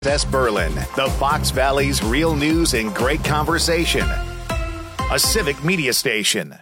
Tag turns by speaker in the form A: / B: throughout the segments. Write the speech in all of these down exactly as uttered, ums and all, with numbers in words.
A: S. Berlin, the Fox Valley's real news and great conversation. A civic media station.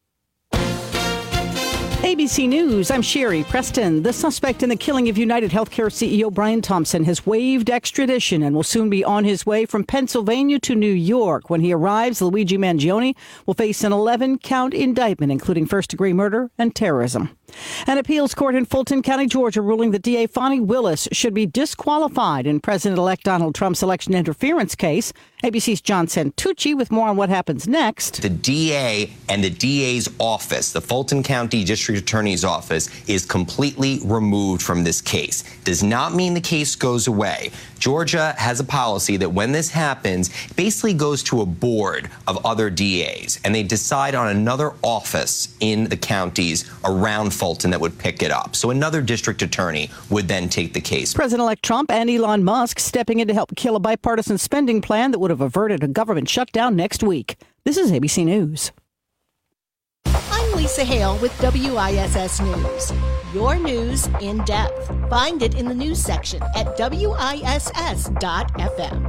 B: A B C News, I'm Sherry Preston. The suspect in the killing of United Healthcare C E O Brian Thompson has waived extradition and will soon be on his way from Pennsylvania to New York. When he arrives, Luigi Mangione will face an eleven-count indictment, including first-degree murder and terrorism. An appeals court in Fulton County, Georgia, ruling that D A Fani Willis should be disqualified in President-elect Donald Trump's election interference case. A B C's John Santucci with more on what happens next.
C: The D A and the D A's office, the Fulton County District Attorney's Office, is completely removed from this case. Does not mean the case goes away. Georgia has a policy that when this happens, it basically goes to a board of other D As, and they decide on another office in the counties around Fulton that would pick it up. So another district attorney would then take the case.
B: President-elect Trump and Elon Musk stepping in to help kill a bipartisan spending plan that would have averted a government shutdown next week. This is A B C News.
D: I'm Lisa Hale with W I S S News. Your news in depth. Find it in the news section at W I S S dot F M.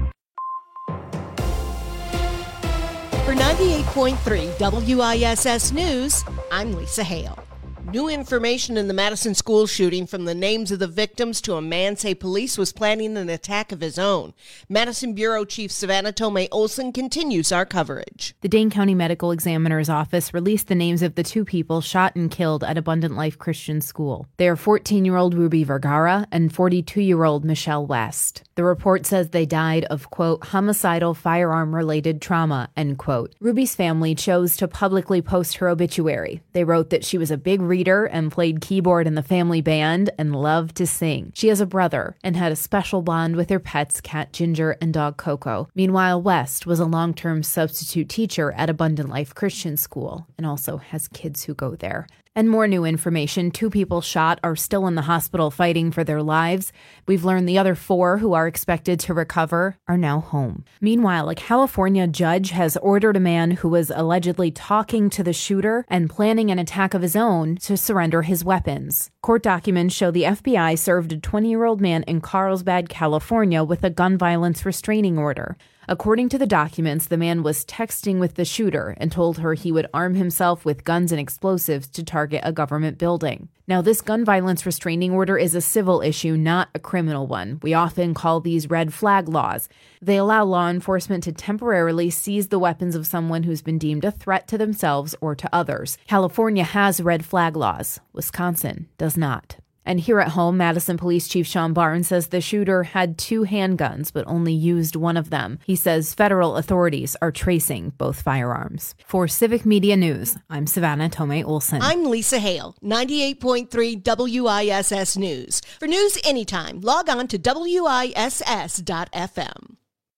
D: For ninety-eight point three W I S S News, I'm Lisa Hale. New information in the Madison school shooting, from the names of the victims to a man say police was planning an attack of his own. Madison Bureau Chief Savannah Tomei Olson continues our coverage.
E: The Dane County Medical Examiner's Office released the names of the two people shot and killed at Abundant Life Christian School. They are fourteen-year-old Ruby Vergara and forty-two-year-old Michelle West. The report says they died of, quote, homicidal firearm-related trauma, end quote. Ruby's family chose to publicly post her obituary. They wrote that she was a big reader and played keyboard in the family band and loved to sing. She has a brother and had a special bond with her pets, cat Ginger and dog Coco. Meanwhile, West was a long-term substitute teacher at Abundant Life Christian School and also has kids who go there. And more new information. Two people shot are still in the hospital fighting for their lives. We've learned the other four, who are expected to recover, are now home. Meanwhile, a California judge has ordered a man who was allegedly talking to the shooter and planning an attack of his own to surrender his weapons. Court documents show the F B I served a twenty-year-old man in Carlsbad, California, with a gun violence restraining order. According to the documents, the man was texting with the shooter and told her he would arm himself with guns and explosives to target a government building. Now, this gun violence restraining order is a civil issue, not a criminal one. We often call these red flag laws. They allow law enforcement to temporarily seize the weapons of someone who's been deemed a threat to themselves or to others. California has red flag laws. Wisconsin does not. And here at home, Madison Police Chief Sean Barnes says the shooter had two handguns, but only used one of them. He says federal authorities are tracing both firearms. For Civic Media News, I'm Savannah Tomei Olson.
D: I'm Lisa Hale, ninety-eight point three W I S S News. For news anytime, log on to W I S S dot F M.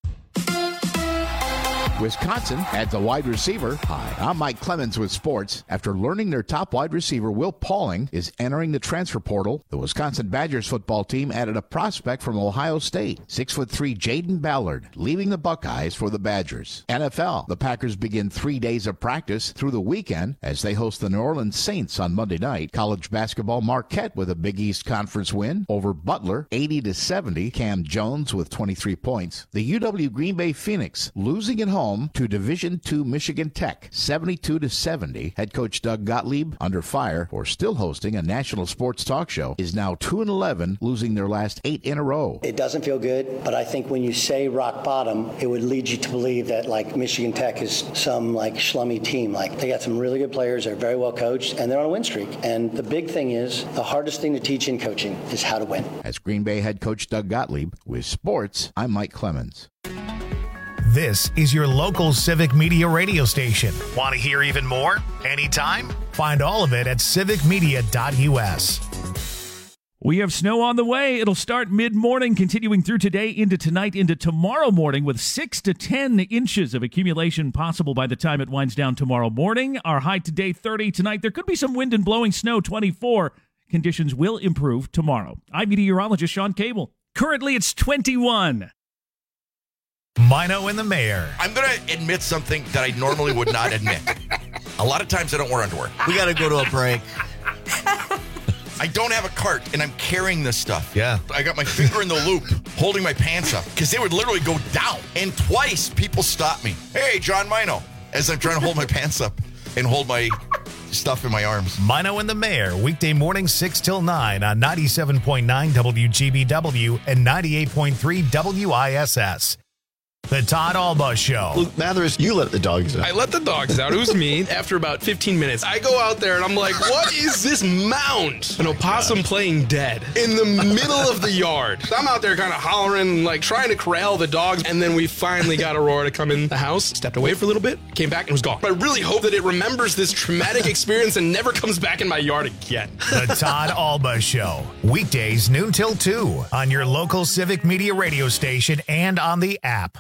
F: Wisconsin adds a wide receiver. Hi, I'm Mike Clemens with sports. After learning their top wide receiver, Will Pauling, is entering the transfer portal, the Wisconsin Badgers football team added a prospect from Ohio State, six foot three Jaden Ballard, leaving the Buckeyes for the Badgers. N F L, the Packers begin three days of practice through the weekend as they host the New Orleans Saints on Monday night. College basketball, Marquette with a Big East Conference win over Butler, eighty to seventy. Cam Jones with twenty-three points. The U W Green Bay Phoenix losing at home to Division two Michigan Tech, seventy-two to seventy. Head coach Doug Gottlieb, under fire for still hosting a national sports talk show, is now two and eleven, losing their last eight in a row.
G: It doesn't feel good, but I think when you say rock bottom, it would lead you to believe that like Michigan Tech is some like schlummy team. Like they got some really good players, they're very well coached, and they're on a win streak. And the big thing is, the hardest thing to teach in coaching is how to win.
F: As Green Bay head coach Doug Gottlieb, with sports, I'm Mike Clemens.
A: This is your local civic media radio station. Want to hear even more? Anytime? Find all of it at civic media dot U S.
H: We have snow on the way. It'll start mid-morning, continuing through today into tonight, into tomorrow morning, with six to ten inches of accumulation possible by the time it winds down tomorrow morning. Our high today, thirty. Tonight, there could be some wind and blowing snow, twenty-four. Conditions will improve tomorrow. I'm meteorologist Sean Cable. Currently, it's twenty-one.
A: Mino and the Mayor.
I: I'm going to admit something that I normally would not admit. A lot of times I don't wear underwear.
J: We got to go to a break.
I: I don't have a cart, and I'm carrying this stuff.
J: Yeah.
I: I got my finger in the loop, holding my pants up, because they would literally go down. And twice, people stopped me. Hey, John Mino, as I'm trying to hold my pants up and hold my stuff in my arms.
A: Mino and the Mayor, weekday morning six till nine on ninety-seven point nine W G B W and ninety-eight point three W I S S. The Todd Alba Show.
J: Luke Mathers, you let the dogs out.
K: I let the dogs out. It was me. After about fifteen minutes, I go out there and I'm like, what is this mound? An opossum playing dead in the middle of the yard. So I'm out there kind of hollering, like trying to corral the dogs. And then we finally got Aurora to come in the house, stepped away for a little bit, came back and was gone. But I really hope that it remembers this traumatic experience and never comes back in my yard again.
A: The Todd Alba Show. Weekdays noon till two on your local Civic Media radio station and on the app.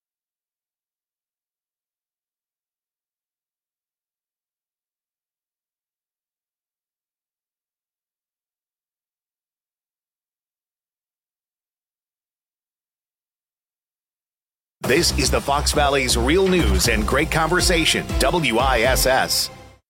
A: This is the Fox Valley's real news and great conversation, W I S S.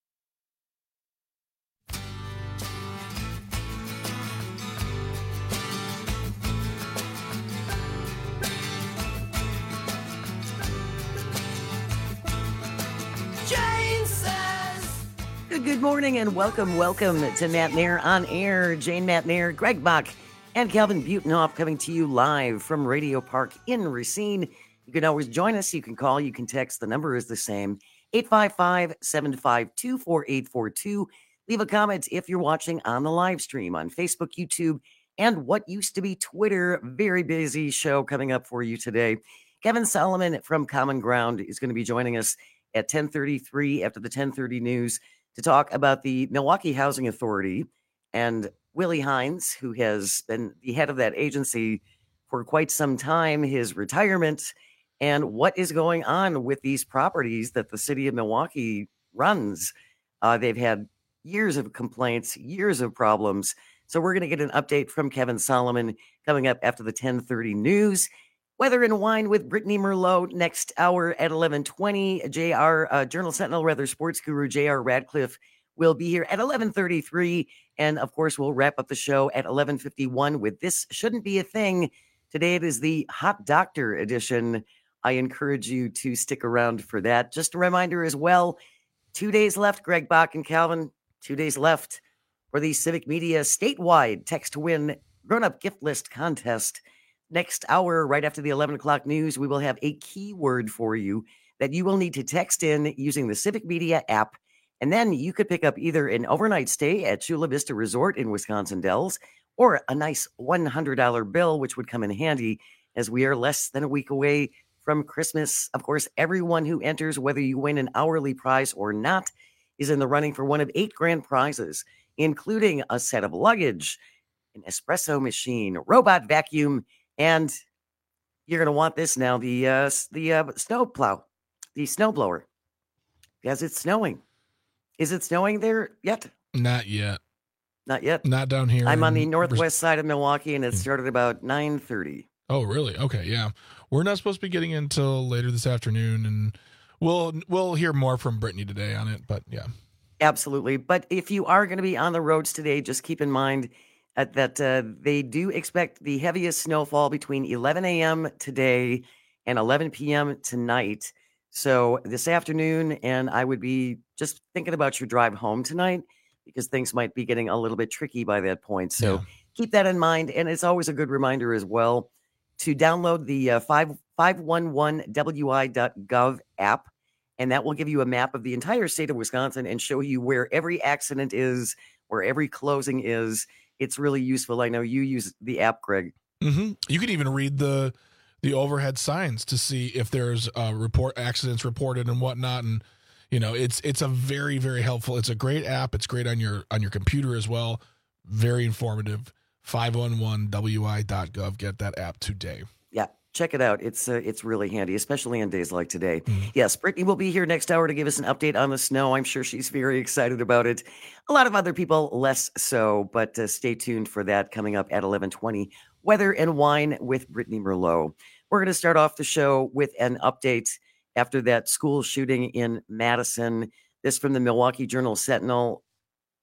L: Good, good morning and welcome, welcome to Matt Nair on Air. Jane Matt Nair, Greg Bach, and Calvin Butenhoff coming to you live from Radio Park in Racine. You can always join us. You can call. You can text. The number is the same, eight five five, seven five two, four eight four two. Leave a comment if you're watching on the live stream on Facebook, YouTube, and what used to be Twitter. Very busy show coming up for you today. Kevin Solomon from Common Ground is going to be joining us at ten thirty-three after the ten thirty news to talk about the Milwaukee Housing Authority and Willie Hines, who has been the head of that agency for quite some time, his retirement, and what is going on with these properties that the city of Milwaukee runs. Uh, they've had years of complaints, years of problems. So we're going to get an update from Kevin Solomon coming up after the ten thirty news. Weather and Wine with Brittany Merlot next hour at eleven twenty. J R, uh, Journal Sentinel, rather sports guru J R Radcliffe will be here at eleven thirty-three. And of course, we'll wrap up the show at eleven fifty-one with This Shouldn't Be a Thing. Today it is the Hot Doctor edition. I encourage you to stick around for that. Just a reminder as well, two days left, Greg Bach and Calvin, two days left for the Civic Media statewide text to win grown-up gift list contest. Next hour, right after the eleven o'clock news, we will have a keyword for you that you will need to text in using the Civic Media app. And then you could pick up either an overnight stay at Chula Vista Resort in Wisconsin Dells or a nice one hundred dollars bill, which would come in handy as we are less than a week away from Christmas. Of course, everyone who enters, whether you win an hourly prize or not, is in the running for one of eight grand prizes, including a set of luggage, an espresso machine, robot vacuum, and you're going to want this now, the uh, the uh, snow plow, the snow blower, because it's snowing. Is it snowing there yet?
K: Not yet.
L: Not yet?
K: Not down here.
L: I'm on the northwest side of Milwaukee, and it started about nine thirty.
K: Oh, really? Okay, yeah. We're not supposed to be getting until later this afternoon, and we'll we'll hear more from Brittany today on it, but yeah.
L: Absolutely. But if you are going to be on the roads today, just keep in mind uh, that uh, they do expect the heaviest snowfall between eleven a.m. today and eleven p.m. tonight. So this afternoon, and I would be just thinking about your drive home tonight because things might be getting a little bit tricky by that point. So yeah. Keep that in mind. And it's always a good reminder as well to download the uh, five one one W I dot gov app. And that will give you a map of the entire state of Wisconsin and show you where every accident is, where every closing is. It's really useful. I know you use the app, Greg.
K: Mm-hmm. You can even read the the overhead signs to see if there's uh, report accidents reported and whatnot. And you know, it's it's a very very helpful. It's a great app. It's great on your on your computer as well. Very informative. five one one W I dot gov. Get that app today.
L: Yeah. Check it out. It's uh, it's really handy, especially on days like today.
K: Mm-hmm.
L: Yes, Brittany will be here next hour to give us an update on the snow. I'm sure she's very excited about it. A lot of other people less so, but uh, stay tuned for that coming up at eleven twenty. Weather and Wine with Brittany Merlot. We're going to start off the show with an update after that school shooting in Madison. This from the Milwaukee Journal Sentinel.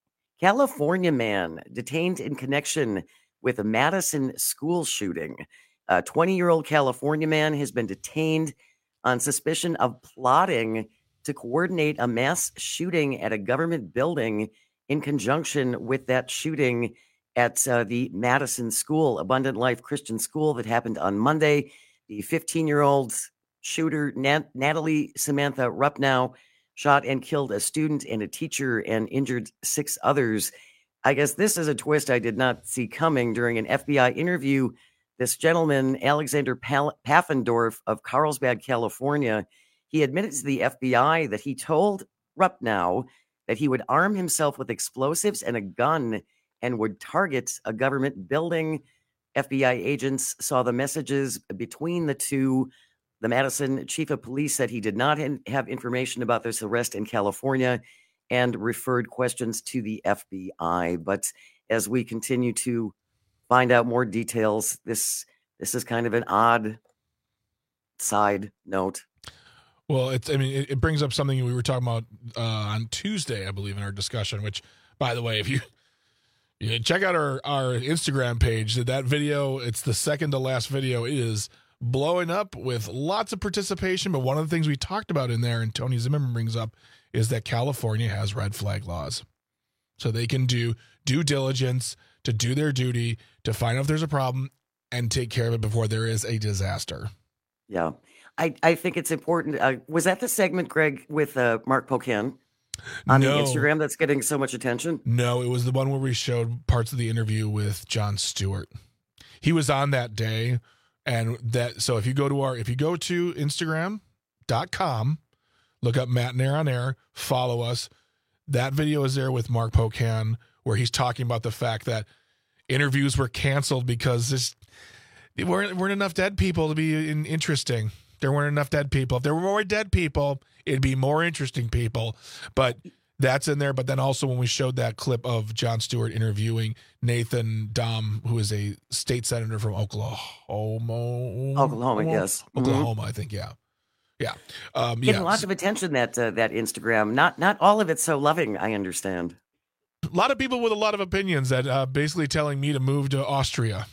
L: California man detained in connection with a Madison school shooting. A twenty-year-old California man has been detained on suspicion of plotting to coordinate a mass shooting at a government building in conjunction with that shooting at uh, the Madison School, Abundant Life Christian School, that happened on Monday. The fifteen-year-old shooter, Nat- Natalie Samantha Rupnow, shot and killed a student and a teacher and injured six others. I guess this is a twist I did not see coming. During an F B I interview, this gentleman, Alexander Pal- Paffendorf of Carlsbad, California, he admitted to the F B I that he told Rupnow that he would arm himself with explosives and a gun and would target a government building. F B I agents saw the messages between the two. The Madison chief of police said he did not have information about this arrest in California and referred questions to the F B I. But as we continue to find out more details, this this is kind of an odd side note.
M: Well, it's I mean, it, it brings up something we were talking about uh, on Tuesday, I believe, in our discussion, which, by the way, if you, you check out our, our Instagram page, that video, it's the second to last video, is blowing up with lots of participation. But one of the things we talked about in there, and Tony Zimmerman brings up, is that California has red flag laws. So they can do due diligence to do their duty, to find out if there's a problem and take care of it before there is a disaster.
L: Yeah. I, I think it's important. Uh, was that the segment, Greg, with uh, Mark Pocan on
M: no.
L: the Instagram that's getting so much attention?
M: No, it was the one where we showed parts of the interview with Jon Stewart. He was on that day. And that, so if you go to our, if you go to Instagram dot com, look up Matt Nair on Air, follow us. That video is there with Mark Pocan, where he's talking about the fact that interviews were canceled because this, there weren't, weren't enough dead people to be in, interesting. There weren't enough dead people. If there were more dead people, it'd be more interesting people. But that's in there. But then also when we showed that clip of Jon Stewart interviewing Nathan Dom, who is a state senator from Oklahoma.
L: Oklahoma, yes.
M: Oklahoma,
L: mm-hmm.
M: I think, yeah. Yeah. Um,
L: Getting
M: yeah.
L: lots of attention, that uh, that Instagram. Not not all of it so loving, I understand.
M: A lot of people with a lot of opinions that uh, basically telling me to move to Austria.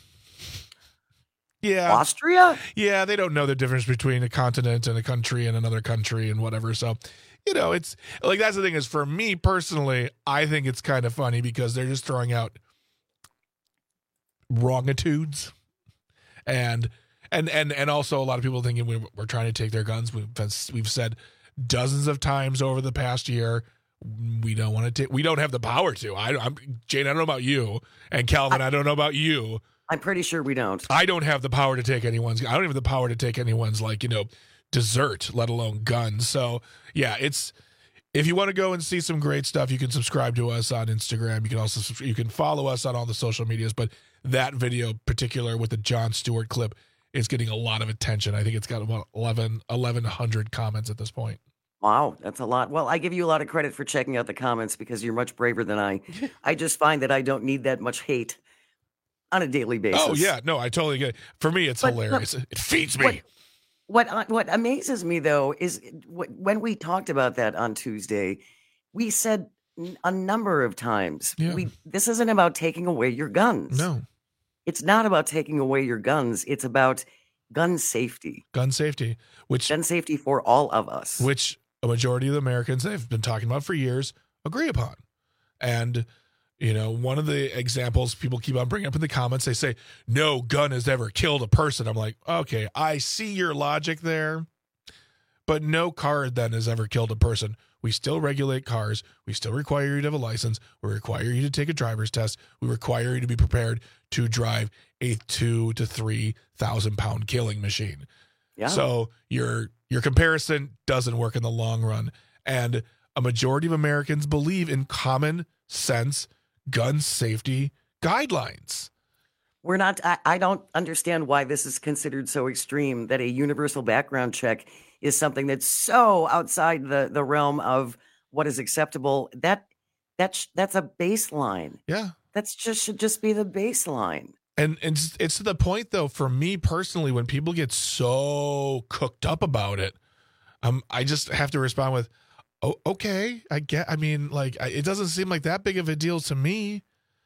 M: Yeah.
L: Austria?
M: Yeah, they don't know the difference between a continent and a country and another country and whatever. So, you know, it's like, that's the thing is, for me personally, I think it's kind of funny because they're just throwing out wrongitudes. And and and and also a lot of people thinking we're, we're trying to take their guns. We've, we've said dozens of times over the past year, we don't want to take, we don't have the power to. I, I'm Jane, I don't know about you. And Calvin, I, I don't know about you.
L: I'm pretty sure we don't.
M: I don't have the power to take anyone's, I don't have the power to take anyone's, like, you know, dessert, let alone guns. So yeah, it's, if you want to go and see some great stuff, you can subscribe to us on Instagram. You can also, you can follow us on all the social medias, but that video particular with the Jon Stewart clip is getting a lot of attention. I think it's got about eleven, eleven hundred comments at this point.
L: Wow, that's a lot. Well, I give you a lot of credit for checking out the comments because you're much braver than I. I just find that I don't need that much hate on a daily basis.
M: Oh yeah, no, I totally get it. For me, it's but, hilarious. Look, it feeds me.
L: What, what what amazes me though is when we talked about that on Tuesday, we said a number of times, yeah. we this isn't about taking away your guns.
M: No,
L: it's not about taking away your guns. It's about gun safety.
M: Gun safety, which
L: gun safety for all of us,
M: which a majority of the Americans have been talking about for years agree upon, and. You know, one of the examples people keep on bringing up in the comments, they say, no gun has ever killed a person. I'm like, okay, I see your logic there, but no car then has ever killed a person. We still regulate cars. We still require you to have a license. We require you to take a driver's test. We require you to be prepared to drive a two to three thousand pound killing machine.
L: Yeah.
M: So your your comparison doesn't work in the long run. And a majority of Americans believe in common sense gun safety guidelines.
L: We're not, I, I don't understand why this is considered so extreme that a universal background check is something that's so outside the, the realm of what is acceptable. That that's that's a baseline.
M: Yeah.
L: That's just should just be the baseline.
M: And, and it's, it's to the point though, for me personally, when people get so cooked up about it, um, I just have to respond with, oh, okay, I get. I mean, like, I, it doesn't seem like that big of a deal to me.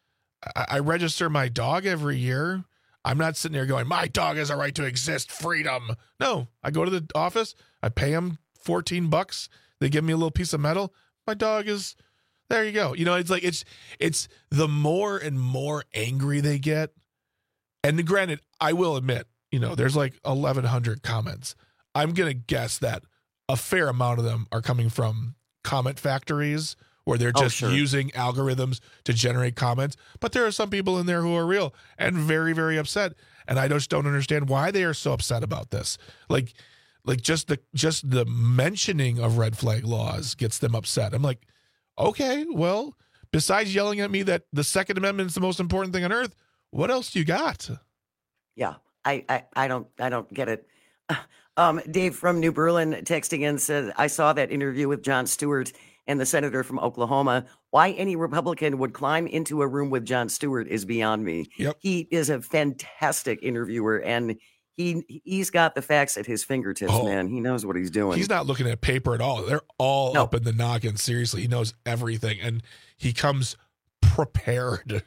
M: I, I register my dog every year. I'm not sitting there going, my dog has a right to exist, freedom. No, I go to the office. I pay them fourteen bucks. They give me a little piece of metal. My dog is, there you go. You know, it's like, it's, it's the more and more angry they get. And granted, I will admit, you know, there's like eleven hundred comments. I'm going to guess that a fair amount of them are coming from comment factories where they're just oh, sure. using algorithms to generate comments. But there are some people in there who are real and very, very upset. And I just don't understand why they are so upset about this. Like, like just the just the mentioning of red flag laws gets them upset. I'm like, okay, well, besides yelling at me that the Second Amendment is the most important thing on earth, what else do you got?
L: Yeah, I, I, I don't I don't get it. Um, Dave from New Berlin texting in said, I saw that interview with Jon Stewart and the senator from Oklahoma. Why any Republican would climb into a room with Jon Stewart is beyond me.
M: Yep.
L: He is a fantastic interviewer, and he he's got the facts at his fingertips, oh, man. He knows what he's doing.
M: He's not looking at paper at all. They're all no. up in the noggin. Seriously, he knows everything, and he comes prepared.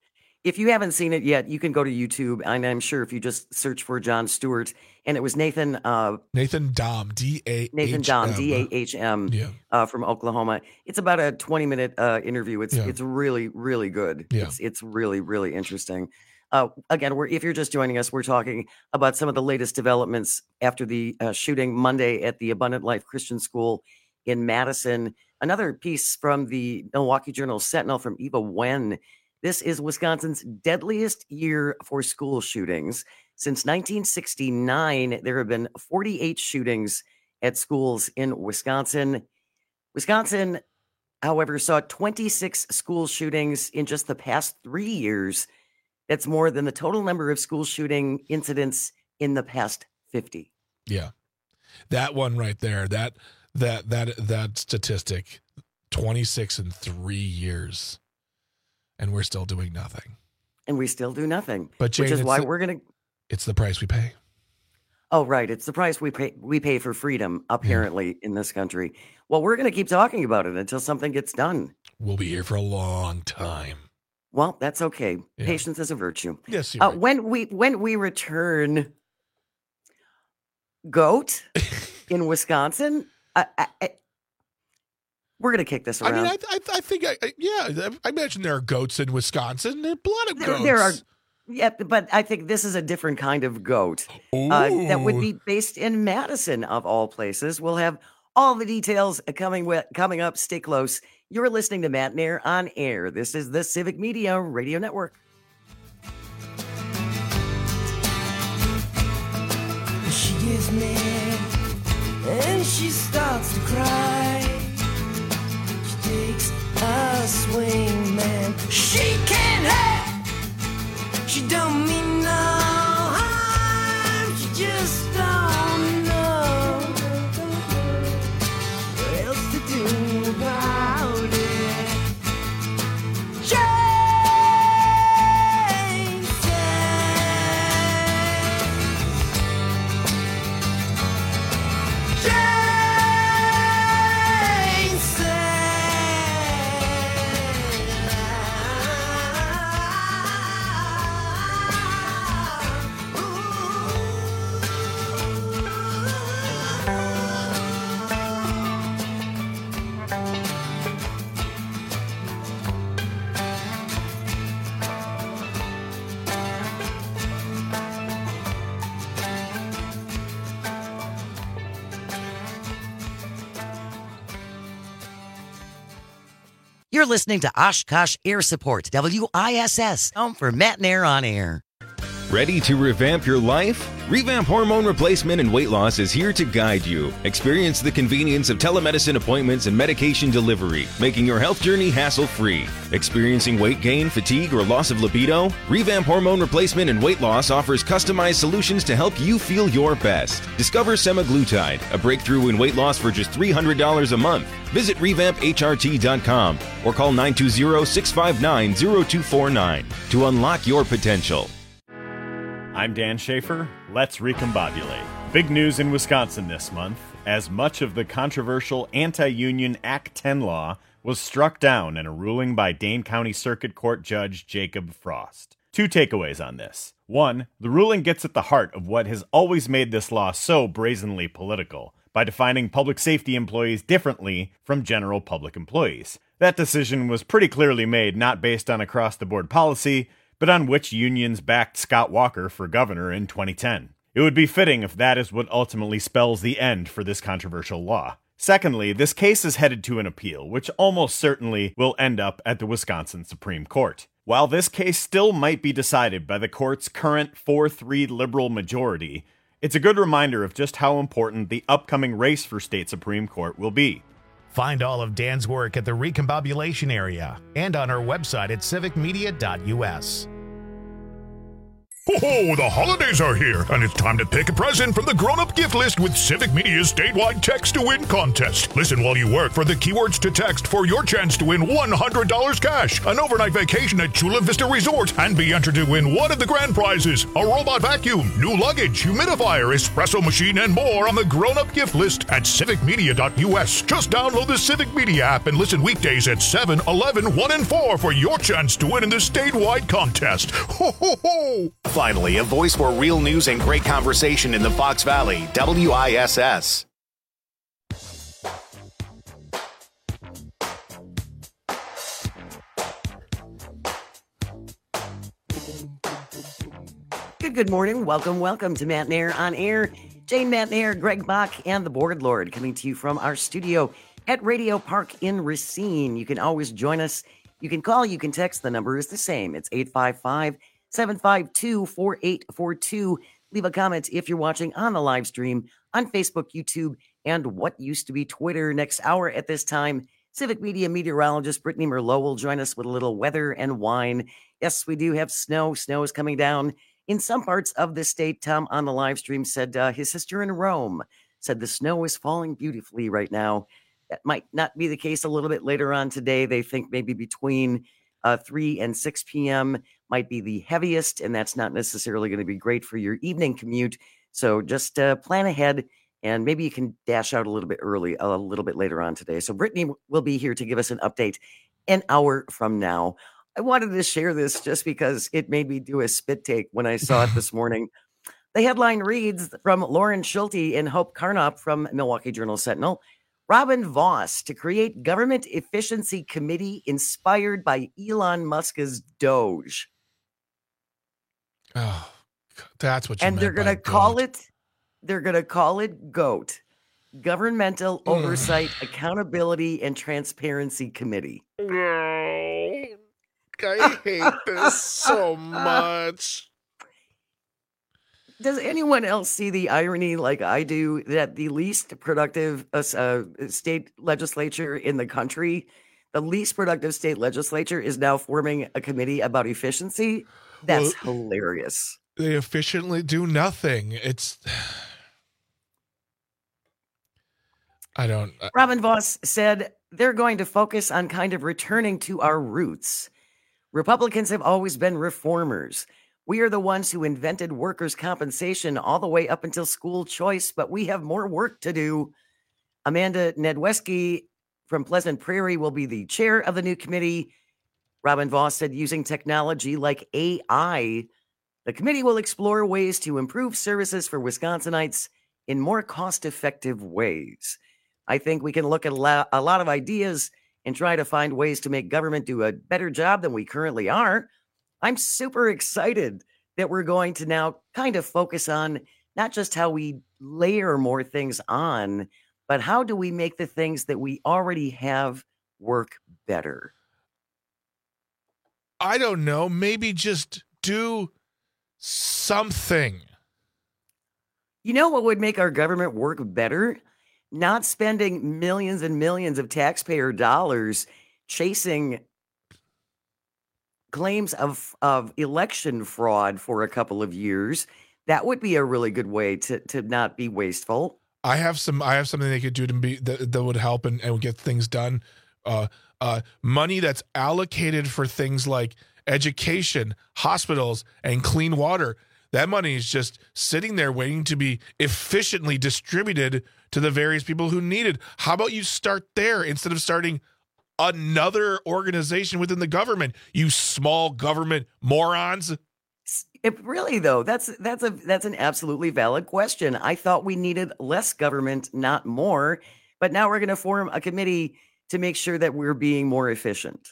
L: If you haven't seen it yet, you can go to YouTube, and I'm sure if you just search for Jon Stewart, and it was Nathan uh,
M: Nathan Dahm, D A H M.
L: Nathan Dahm, D A H M,
M: yeah.
L: uh, from Oklahoma. It's about a twenty minute uh, interview. It's
M: yeah.
L: it's really really good.
M: Yeah.
L: It's it's really really interesting. Uh, again, we're if you're just joining us, we're talking about some of the latest developments after the uh, shooting Monday at the Abundant Life Christian School in Madison. Another piece from the Milwaukee Journal Sentinel from Eva Wen. This is Wisconsin's deadliest year for school shootings. Since nineteen sixty-nine, there have been forty-eight shootings at schools in Wisconsin. Wisconsin, however, saw twenty-six school shootings in just the past three years. That's more than the total number of school shooting incidents in the past fifty.
M: Yeah. That one right there, that that that that statistic, twenty-six in three years. And we're still doing nothing.
L: And we still do nothing.
M: But Jane,
L: which is why
M: the,
L: we're going to.
M: It's the price we pay.
L: Oh, right. It's the price we pay. We pay for freedom, apparently, yeah. in this country. Well, we're going to keep talking about it until something gets done.
M: We'll be here for a long time.
L: Well, that's okay.
M: Yeah.
L: Patience is a virtue.
M: Yes,
L: uh,
M: right.
L: When we when we return, goat in Wisconsin. I, I, I, We're going to kick this around.
M: I mean, I, I, I think, I, yeah, I imagine there are goats in Wisconsin. There are a lot of goats.
L: There, there are, yeah, but I think this is a different kind of goat uh, that would be based in Madison, of all places. We'll have all the details coming with, coming up. Stay close. You're listening to Matt Nair on Air. This is the Civic Media Radio Network.
N: She gets mad and she starts to cry. Takes a swing, man. She can't have. She don't mean no harm. She just don't know what else to do about it. Jane says. Jane.
L: You're listening to Oshkosh Air Support, W I S S, home for Matt Nair on Air.
O: Ready to revamp your life? Revamp Hormone Replacement and Weight Loss is here to guide you. Experience the convenience of telemedicine appointments and medication delivery, making your health journey hassle-free. Experiencing weight gain, fatigue, or loss of libido? Revamp Hormone Replacement and Weight Loss offers customized solutions to help you feel your best. Discover semaglutide, a breakthrough in weight loss for just three hundred dollars a month. Visit revamp H R T dot com or call nine two zero, six five nine, zero two four nine to unlock your potential.
P: I'm Dan Schaefer. Let's recombobulate. Big news in Wisconsin this month, as much of the controversial anti-union Act ten law was struck down in a ruling by Dane County Circuit Court Judge Jacob Frost. Two takeaways on this. One, the ruling gets at the heart of what has always made this law so brazenly political, by defining public safety employees differently from general public employees. That decision was pretty clearly made not based on across-the-board policy, but on which unions backed Scott Walker for governor in twenty ten. It would be fitting if that is what ultimately spells the end for this controversial law. Secondly, this case is headed to an appeal, which almost certainly will end up at the Wisconsin Supreme Court. While this case still might be decided by the court's current four three liberal majority, it's a good reminder of just how important the upcoming race for state Supreme Court will be.
A: Find all of Dan's work at the Recombobulation area and on our website at civic media dot u s.
Q: Oh, the holidays are here, and it's time to pick a present from the grown-up gift list with Civic Media's statewide text-to-win contest. Listen while you work for the keywords to text for your chance to win one hundred dollars cash, an overnight vacation at Chula Vista Resort, and be entered to win one of the grand prizes, a robot vacuum, new luggage, humidifier, espresso machine, and more on the grown-up gift list at civic media dot u s. Just download the Civic Media app and listen weekdays at seven, eleven, one, and four for your chance to win in the statewide contest. Ho, ho, ho!
A: Finally, a voice for real news and great conversation in the Fox Valley, W I S S.
L: Good, good morning. Welcome, welcome to Matt Nair on Air. Jane Matt Nair, Greg Bach, and the Board Lord coming to you from our studio at Radio Park in Racine. You can always join us. You can call, you can text. The number is the same. It's eight five five, seven five two, four eight four two. Leave a comment if you're watching on the live stream on Facebook, YouTube, and what used to be Twitter. Next hour at this time, Civic Media meteorologist Brittany Merlot will join us with a little weather and wine. Yes, we do have snow. Snow is coming down in some parts of the state. Tom on the live stream said uh, his sister in Rome said the snow is falling beautifully right now. That might not be the case a little bit later on today. They think maybe between uh, three and six p.m. might be the heaviest, and that's not necessarily going to be great for your evening commute. So just uh, plan ahead, and maybe you can dash out a little bit early, a little bit later on today. So Brittany will be here to give us an update an hour from now. I wanted to share this just because it made me do a spit take when I saw it this morning. The headline reads from Lauren Schulte and Hope Carnop from Milwaukee Journal-Sentinel. Robin Voss to create government efficiency committee inspired by Elon Musk's Doge.
M: Oh, that's what you
L: and
M: meant
L: they're
M: by
L: gonna
M: goat.
L: call it. They're gonna call it GOAT, Governmental Oversight, Accountability, and Transparency Committee.
M: I hate this so much.
L: Does anyone else see the irony like I do that the least productive uh, uh, state legislature in the country, the least productive state legislature is now forming a committee about efficiency? That's well, hilarious.
M: They efficiently do nothing. It's... I don't... Uh...
L: Robin Voss said they're going to focus on kind of returning to our roots. Republicans have always been reformers. We are the ones who invented workers' compensation all the way up until school choice, but we have more work to do. Amanda Nedweski from Pleasant Prairie will be the chair of the new committee. Robin Voss said using technology like A I, the committee will explore ways to improve services for Wisconsinites in more cost-effective ways. I think we can look at a lot, a lot of ideas and try to find ways to make government do a better job than we currently are. I'm super excited that we're going to now kind of focus on not just how we layer more things on, but how do we make the things that we already have work better?
M: I don't know. Maybe just do something.
L: You know what would make our government work better? Not spending millions and millions of taxpayer dollars chasing claims of, of election fraud for a couple of years. That would be a really good way to, to not be wasteful.
M: I have some. I have something they could do to be that, that would help and, and get things done. Uh, uh, money that's allocated for things like education, hospitals, and clean water. That money is just sitting there waiting to be efficiently distributed to the various people who need it. How about you start there instead of starting another organization within the government, you small government morons?
L: It really though, that's that's a that's an absolutely valid question. I thought we needed less government, not more, but now we're going to form a committee to make sure that we're being more efficient.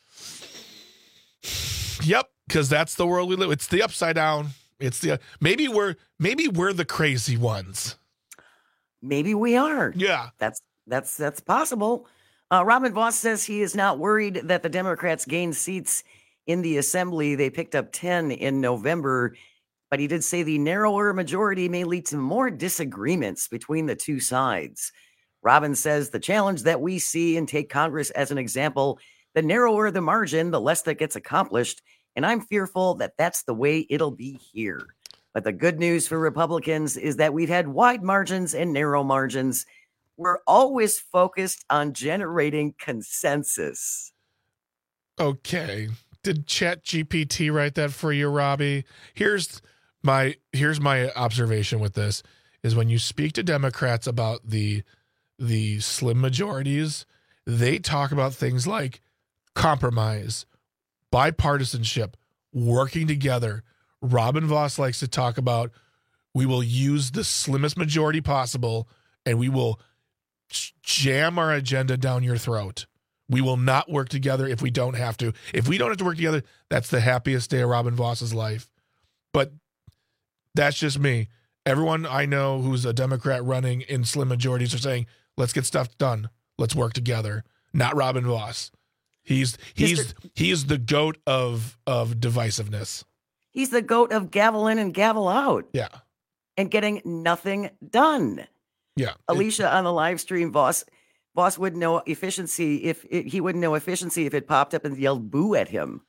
M: Yep, because that's the world we live. It's the upside down. It's the maybe we're maybe we're the crazy ones.
L: Maybe we are.
M: Yeah,
L: that's that's that's possible. Uh, Robin Vos says he is not worried that the Democrats gained seats in the assembly. They picked up ten in November, but he did say the narrower majority may lead to more disagreements between the two sides. Robin says the challenge that we see, and take Congress as an example, the narrower the margin, the less that gets accomplished. And I'm fearful that that's the way it'll be here. But the good news for Republicans is that we've had wide margins and narrow margins. We're always focused on generating consensus.
M: Okay. Did Chat G P T write that for you, Robbie? Here's my here's my observation with this is when you speak to Democrats about the the slim majorities, they talk about things like compromise, bipartisanship, working together. Robin Vos likes to talk about we will use the slimmest majority possible and we will jam our agenda down your throat. We will not work together if we don't have to. If we don't have to work together, that's the happiest day of Robin Vos's life. But that's just me. Everyone I know who's a Democrat running in slim majorities are saying, let's get stuff done. Let's work together. Not Robin Vos. He's he's Mister he's the goat of of divisiveness.
L: He's the goat of gavel in and gavel out.
M: Yeah.
L: And getting nothing done.
M: Yeah.
L: Alicia it, on the live stream, Vos Vos wouldn't know efficiency if it, he wouldn't know efficiency if it popped up and yelled boo at him.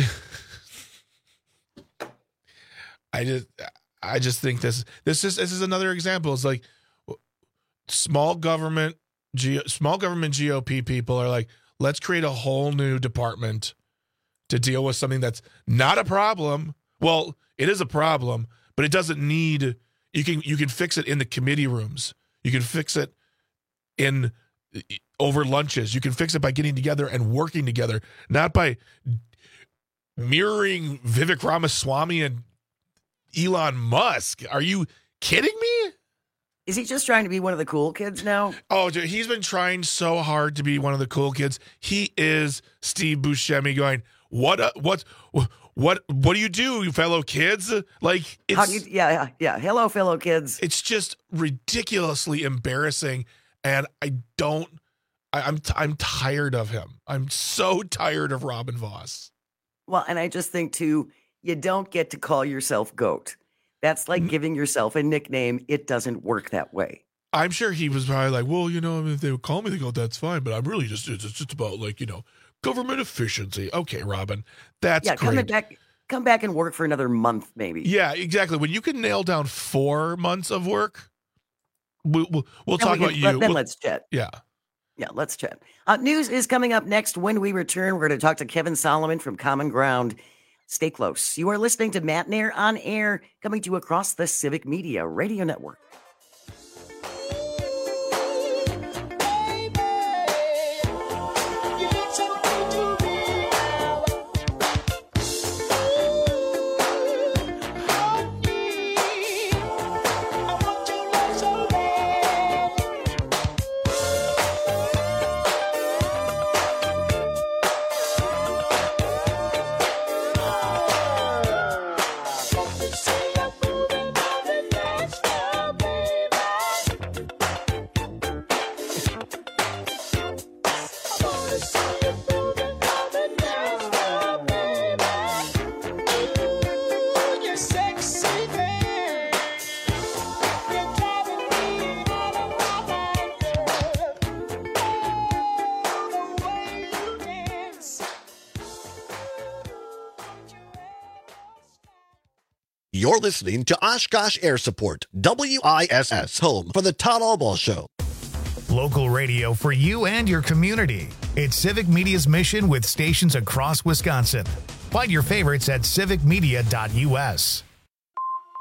M: I just I just think this this is this is another example. It's like small government G, small government G O P people are like, let's create a whole new department to deal with something that's not a problem. Well, it is a problem, but it doesn't need you can you can fix it in the committee rooms. You can fix it in over lunches. You can fix it by getting together and working together, not by mirroring Vivek Ramaswamy and Elon Musk. Are you kidding me?
L: Is he just trying to be one of the cool kids now?
M: Oh, dude, he's been trying so hard to be one of the cool kids. He is Steve Buscemi going, what, uh, what, what, what do you do, you fellow kids? Like, it's,
L: How do you, yeah, yeah, yeah. Hello, fellow kids.
M: It's just ridiculously embarrassing. And I don't, I, I'm, I'm tired of him. I'm so tired of Robin Vos.
L: Well, and I just think too, you don't get to call yourself GOAT. That's like giving yourself a nickname. It doesn't work that way.
M: I'm sure he was probably like, well, you know, I mean, if they would call me, they go, that's fine. But I'm really just, it's just about like, you know, government efficiency. Okay, Robin, that's
L: yeah,
M: great.
L: Come back, come back and work for another month, maybe.
M: Yeah, exactly. When you can nail down four months of work, we'll, we'll, we'll talk
L: we can,
M: about you.
L: Then
M: we'll,
L: let's chat.
M: Yeah.
L: Yeah, let's chat. Uh, news is coming up next. When we return, we're going to talk to Kevin Solomon from Common Ground. Stay close. You are listening to Matt Nair on Air, coming to you across the Civic Media Radio Network.
J: You're listening to Oshkosh Air Support, W I S S, home for the Todd Albaugh Show.
A: Local radio for you and your community. It's Civic Media's mission with stations across Wisconsin. Find your favorites at civic media dot U S.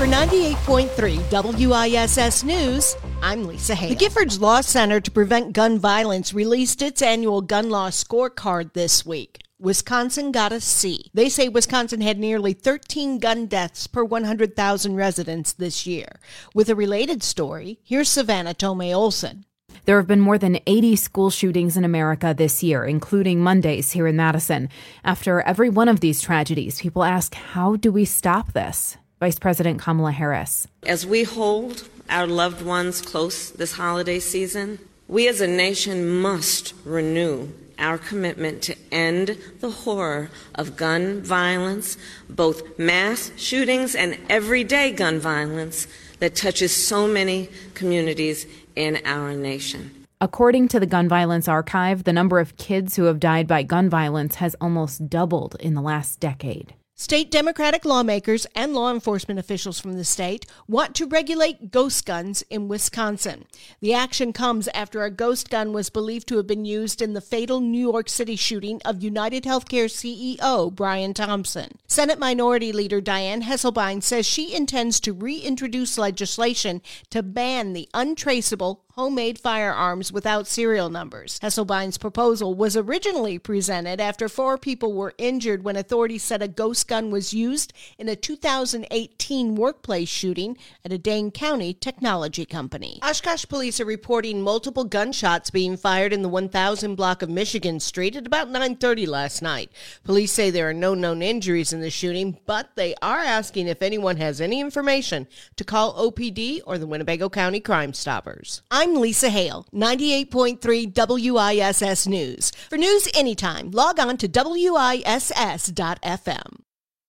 D: For ninety-eight point three W I S S News, I'm Lisa Hale. The Giffords Law Center to Prevent Gun Violence released its annual gun law scorecard this week. Wisconsin got a C. They say Wisconsin had nearly thirteen gun deaths per one hundred thousand residents this year. With a related story, here's Savannah Tomei Olson.
E: There have been more than eighty school shootings in America this year, including Mondays here in Madison. After every one of these tragedies, people ask, how do we stop this? Vice President Kamala Harris.
R: As we hold our loved ones close this holiday season, we as a nation must renew our commitment to end the horror of gun violence, both mass shootings and everyday gun violence that touches so many communities in our nation.
E: According to the Gun Violence Archive, the number of kids who have died by gun violence has almost doubled in the last decade.
D: State Democratic lawmakers and law enforcement officials from the state want to regulate ghost guns in Wisconsin. The action comes after a ghost gun was believed to have been used in the fatal New York City shooting of United Healthcare C E O Brian Thompson. Senate Minority Leader Dianne Hesselbein says she intends to reintroduce legislation to ban the untraceable homemade firearms without serial numbers. Hesselbein's proposal was originally presented after four people were injured when authorities said a ghost gun was used in a two thousand eighteen workplace shooting at a Dane County technology company. Oshkosh police are reporting multiple gunshots being fired in the one thousand block of Michigan Street at about nine thirty last night. Police say there are no known injuries in the shooting, but they are asking if anyone has any information to call O P D or the Winnebago County Crime Stoppers. I'm Lisa Hale, ninety-eight point three W I S S News. For news anytime, log on to W I S S dot F M.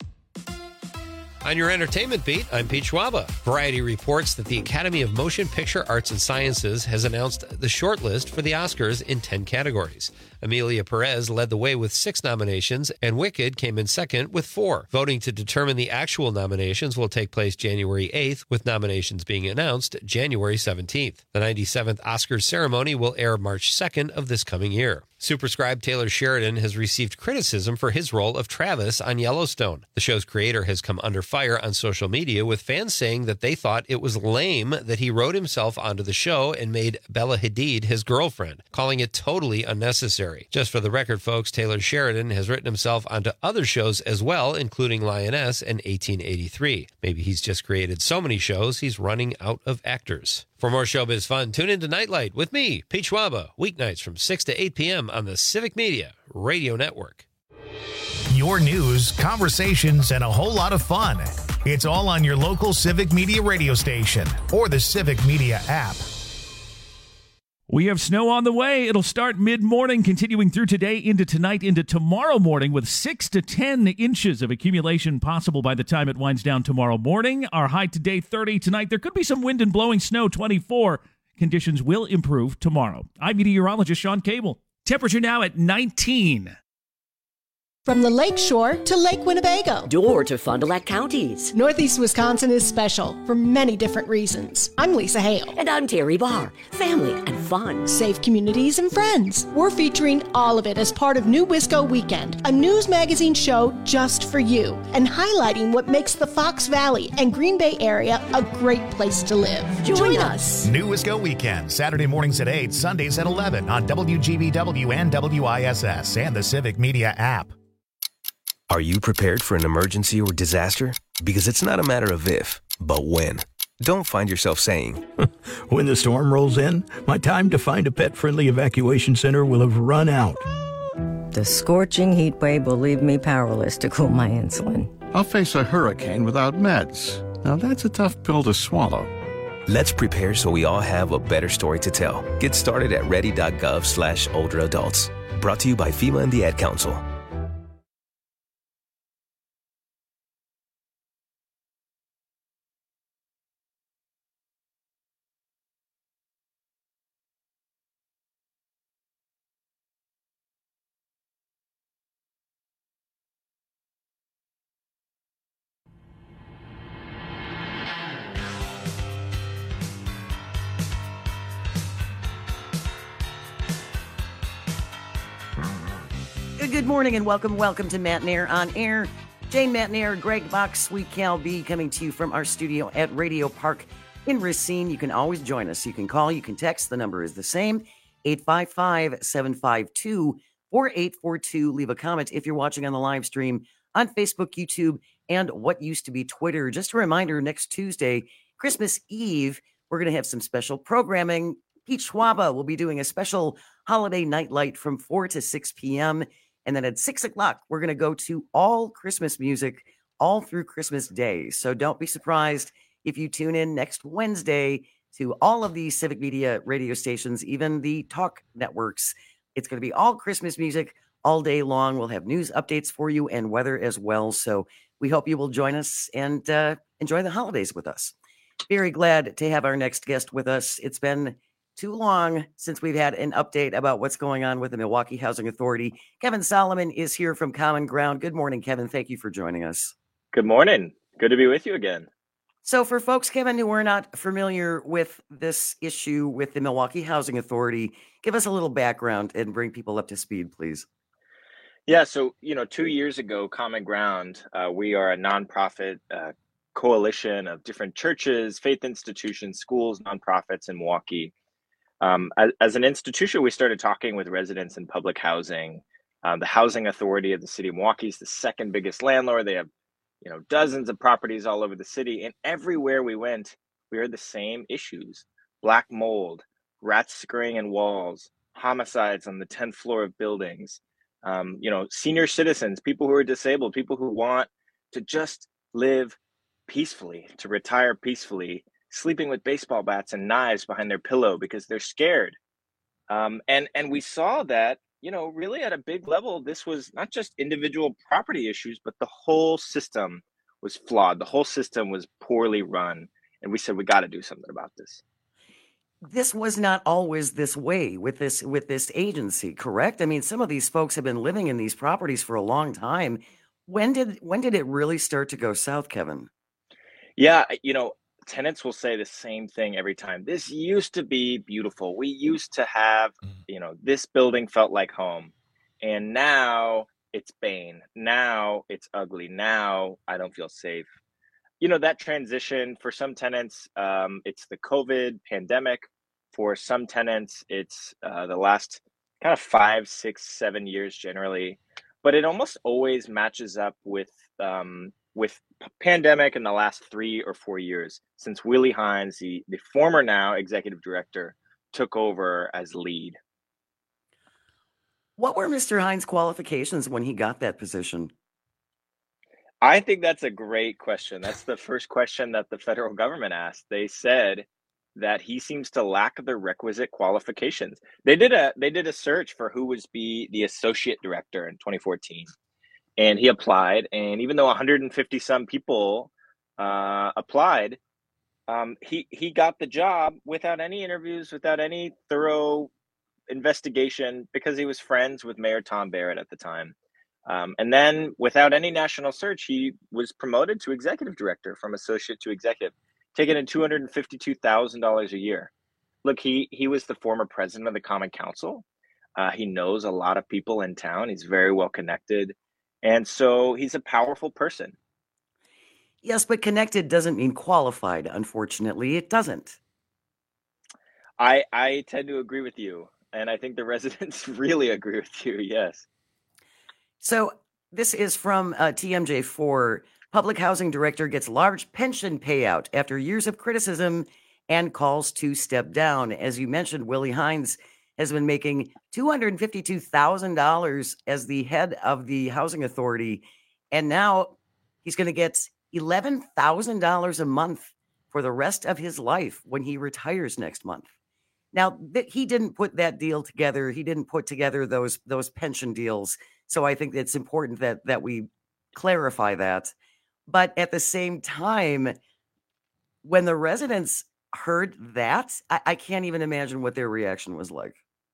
S: On your entertainment beat, I'm Pete Schwaba. Variety reports that the Academy of Motion Picture Arts and Sciences has announced the shortlist for the Oscars in ten categories. Emilia Perez led the way with six nominations, and Wicked came in second with four. Voting to determine the actual nominations will take place January eighth, with nominations being announced January seventeenth. The ninety-seventh Oscars ceremony will air March second of this coming year. Superscribe Taylor Sheridan has received criticism for his role of Travis on Yellowstone. The show's creator has come under fire on social media, with fans saying that they thought it was lame that he wrote himself onto the show and made Bella Hadid his girlfriend, calling it totally unnecessary. Just for the record, folks, Taylor Sheridan has written himself onto other shows as well, including Lioness and eighteen eighty-three. Maybe he's just created so many shows he's running out of actors. For more showbiz fun, tune in to Nightlight with me, Pete Schwaba, weeknights from six to eight p.m. on the Civic Media Radio Network.
A: Your news, conversations, and a whole lot of fun. It's all on your local Civic Media radio station or the Civic Media app.
H: We have snow on the way. It'll start mid-morning, continuing through today into tonight, into tomorrow morning, with six to ten inches of accumulation possible by the time it winds down tomorrow morning. Our high today, thirty. Tonight, there could be some wind and blowing snow, twenty-four. Conditions will improve tomorrow. I'm meteorologist Sean Cable. Temperature now at nineteen.
D: From the Lake Shore to Lake Winnebago.
T: Door to Fond du Lac counties.
D: Northeast Wisconsin is special for many different reasons. I'm Lisa Hale.
T: And I'm Terry Barr. Family and fun.
D: Safe communities and friends. We're featuring all of it as part of New Wisco Weekend, a news magazine show just for you, and highlighting what makes the Fox Valley and Green Bay area a great place to live.
T: Join,
D: Join
T: us.
D: us.
A: New Wisco Weekend, Saturday mornings at eight, Sundays at eleven on W G B W and W I S S and the Civic Media app.
U: Are you prepared for an emergency or disaster? Because it's not a matter of if, but when. Don't find yourself saying,
V: when the storm rolls in, my time to find a pet-friendly evacuation center will have run out.
W: The scorching heat wave will leave me powerless to cool my insulin.
X: I'll face a hurricane without meds. Now that's a tough pill to swallow.
U: Let's prepare so we all have a better story to tell. Get started at ready.gov slash older adults. Brought to you by FEMA and the Ad Council.
L: Good morning and welcome, welcome to Matt and Air on Air. Jane Matnair, Greg Bach, Sweet Cal B coming to you from our studio at Radio Park in Racine. You can always join us. You can call, you can text. The number is the same, eight five five, seven five two, four eight four two. Leave a comment if you're watching on the live stream on Facebook, YouTube, and what used to be Twitter. Just a reminder, next Tuesday, Christmas Eve, we're going to have some special programming. Pete Schwaba will be doing a special holiday nightlight from four to six p.m., and then at six o'clock, we're going to go to all Christmas music all through Christmas Day. So don't be surprised if you tune in next Wednesday to all of these Civic Media radio stations, even the talk networks. It's going to be all Christmas music all day long. We'll have news updates for you and weather as well. So we hope you will join us and uh, enjoy the holidays with us. Very glad to have our next guest with us. It's been too long since we've had an update about what's going on with the Milwaukee Housing Authority. Kevin Solomon is here from Common Ground. Good morning, Kevin. Thank you for joining us.
B: Good morning. Good to be with you again.
L: So for folks, Kevin, who are not familiar with this issue with the Milwaukee Housing Authority, give us a little background and bring people up to speed, please.
B: Yeah, so, you know, two years ago, Common Ground, uh, we are a nonprofit uh, coalition of different churches, faith institutions, schools, nonprofits in Milwaukee. Um, as, as an institution, we started talking with residents in public housing. Um, the Housing Authority of the City of Milwaukee is the second biggest landlord. They have, you know, dozens of properties all over the city. And everywhere we went, we heard the same issues: black mold, rats scurrying in walls, homicides on the tenth floor of buildings, um, you know, senior citizens, people who are disabled, people who want to just live peacefully, to retire peacefully, sleeping with baseball bats and knives behind their pillow because they're scared. Um, and, and we saw that, you know, really at a big level, this was not just individual property issues, but the whole system was flawed. The whole system was poorly run. And we said, we got to do something about this.
L: This was not always this way with this with this agency, correct? I mean, some of these folks have been living in these properties for a long time. When did when did it really start to go south, Kevin?
B: Yeah, you know, tenants will say the same thing every time. This used to be beautiful. We used to have, you know, this building felt like home. And now it's Bane. Now it's ugly. Now I don't feel safe. You know, that transition for some tenants, um, it's the COVID pandemic. For some tenants, it's uh, the last kind of five, six, seven years generally. But it almost always matches up with um, with pandemic in the last three or four years since Willie Hines, the, the former now executive director, took over as lead.
L: What were Mister Hines' qualifications when he got that position?
B: I think that's a great question. That's the first question that the federal government asked. They said that he seems to lack the requisite qualifications. They did a they did a search for who would be the associate director in twenty fourteen, and he applied. And even though one hundred fifty some people uh, applied, um, he he got the job without any interviews, without any thorough investigation, because he was friends with Mayor Tom Barrett at the time. Um, and then without any national search, he was promoted to executive director from associate to executive, taking in two hundred fifty-two thousand dollars a year. Look, he he was the former president of the Common Council. Uh, he knows a lot of people in town. He's very well connected. And so he's a powerful person.
L: Yes, but connected doesn't mean qualified, unfortunately. It doesn't.
B: I I tend to agree with you. And I think the residents really agree with you, yes.
L: So this is from uh, T M J four. Public housing director gets large pension payout after years of criticism and calls to step down. As you mentioned, Willie Hines has been making two hundred fifty-two thousand dollars as the head of the housing authority. And now he's going to get eleven thousand dollars a month for the rest of his life when he retires next month. Now, that he didn't put that deal together. He didn't put together those those pension deals. So I think it's important that that we clarify that. But at the same time, when the residents heard that, I, I can't even imagine what their reaction was like.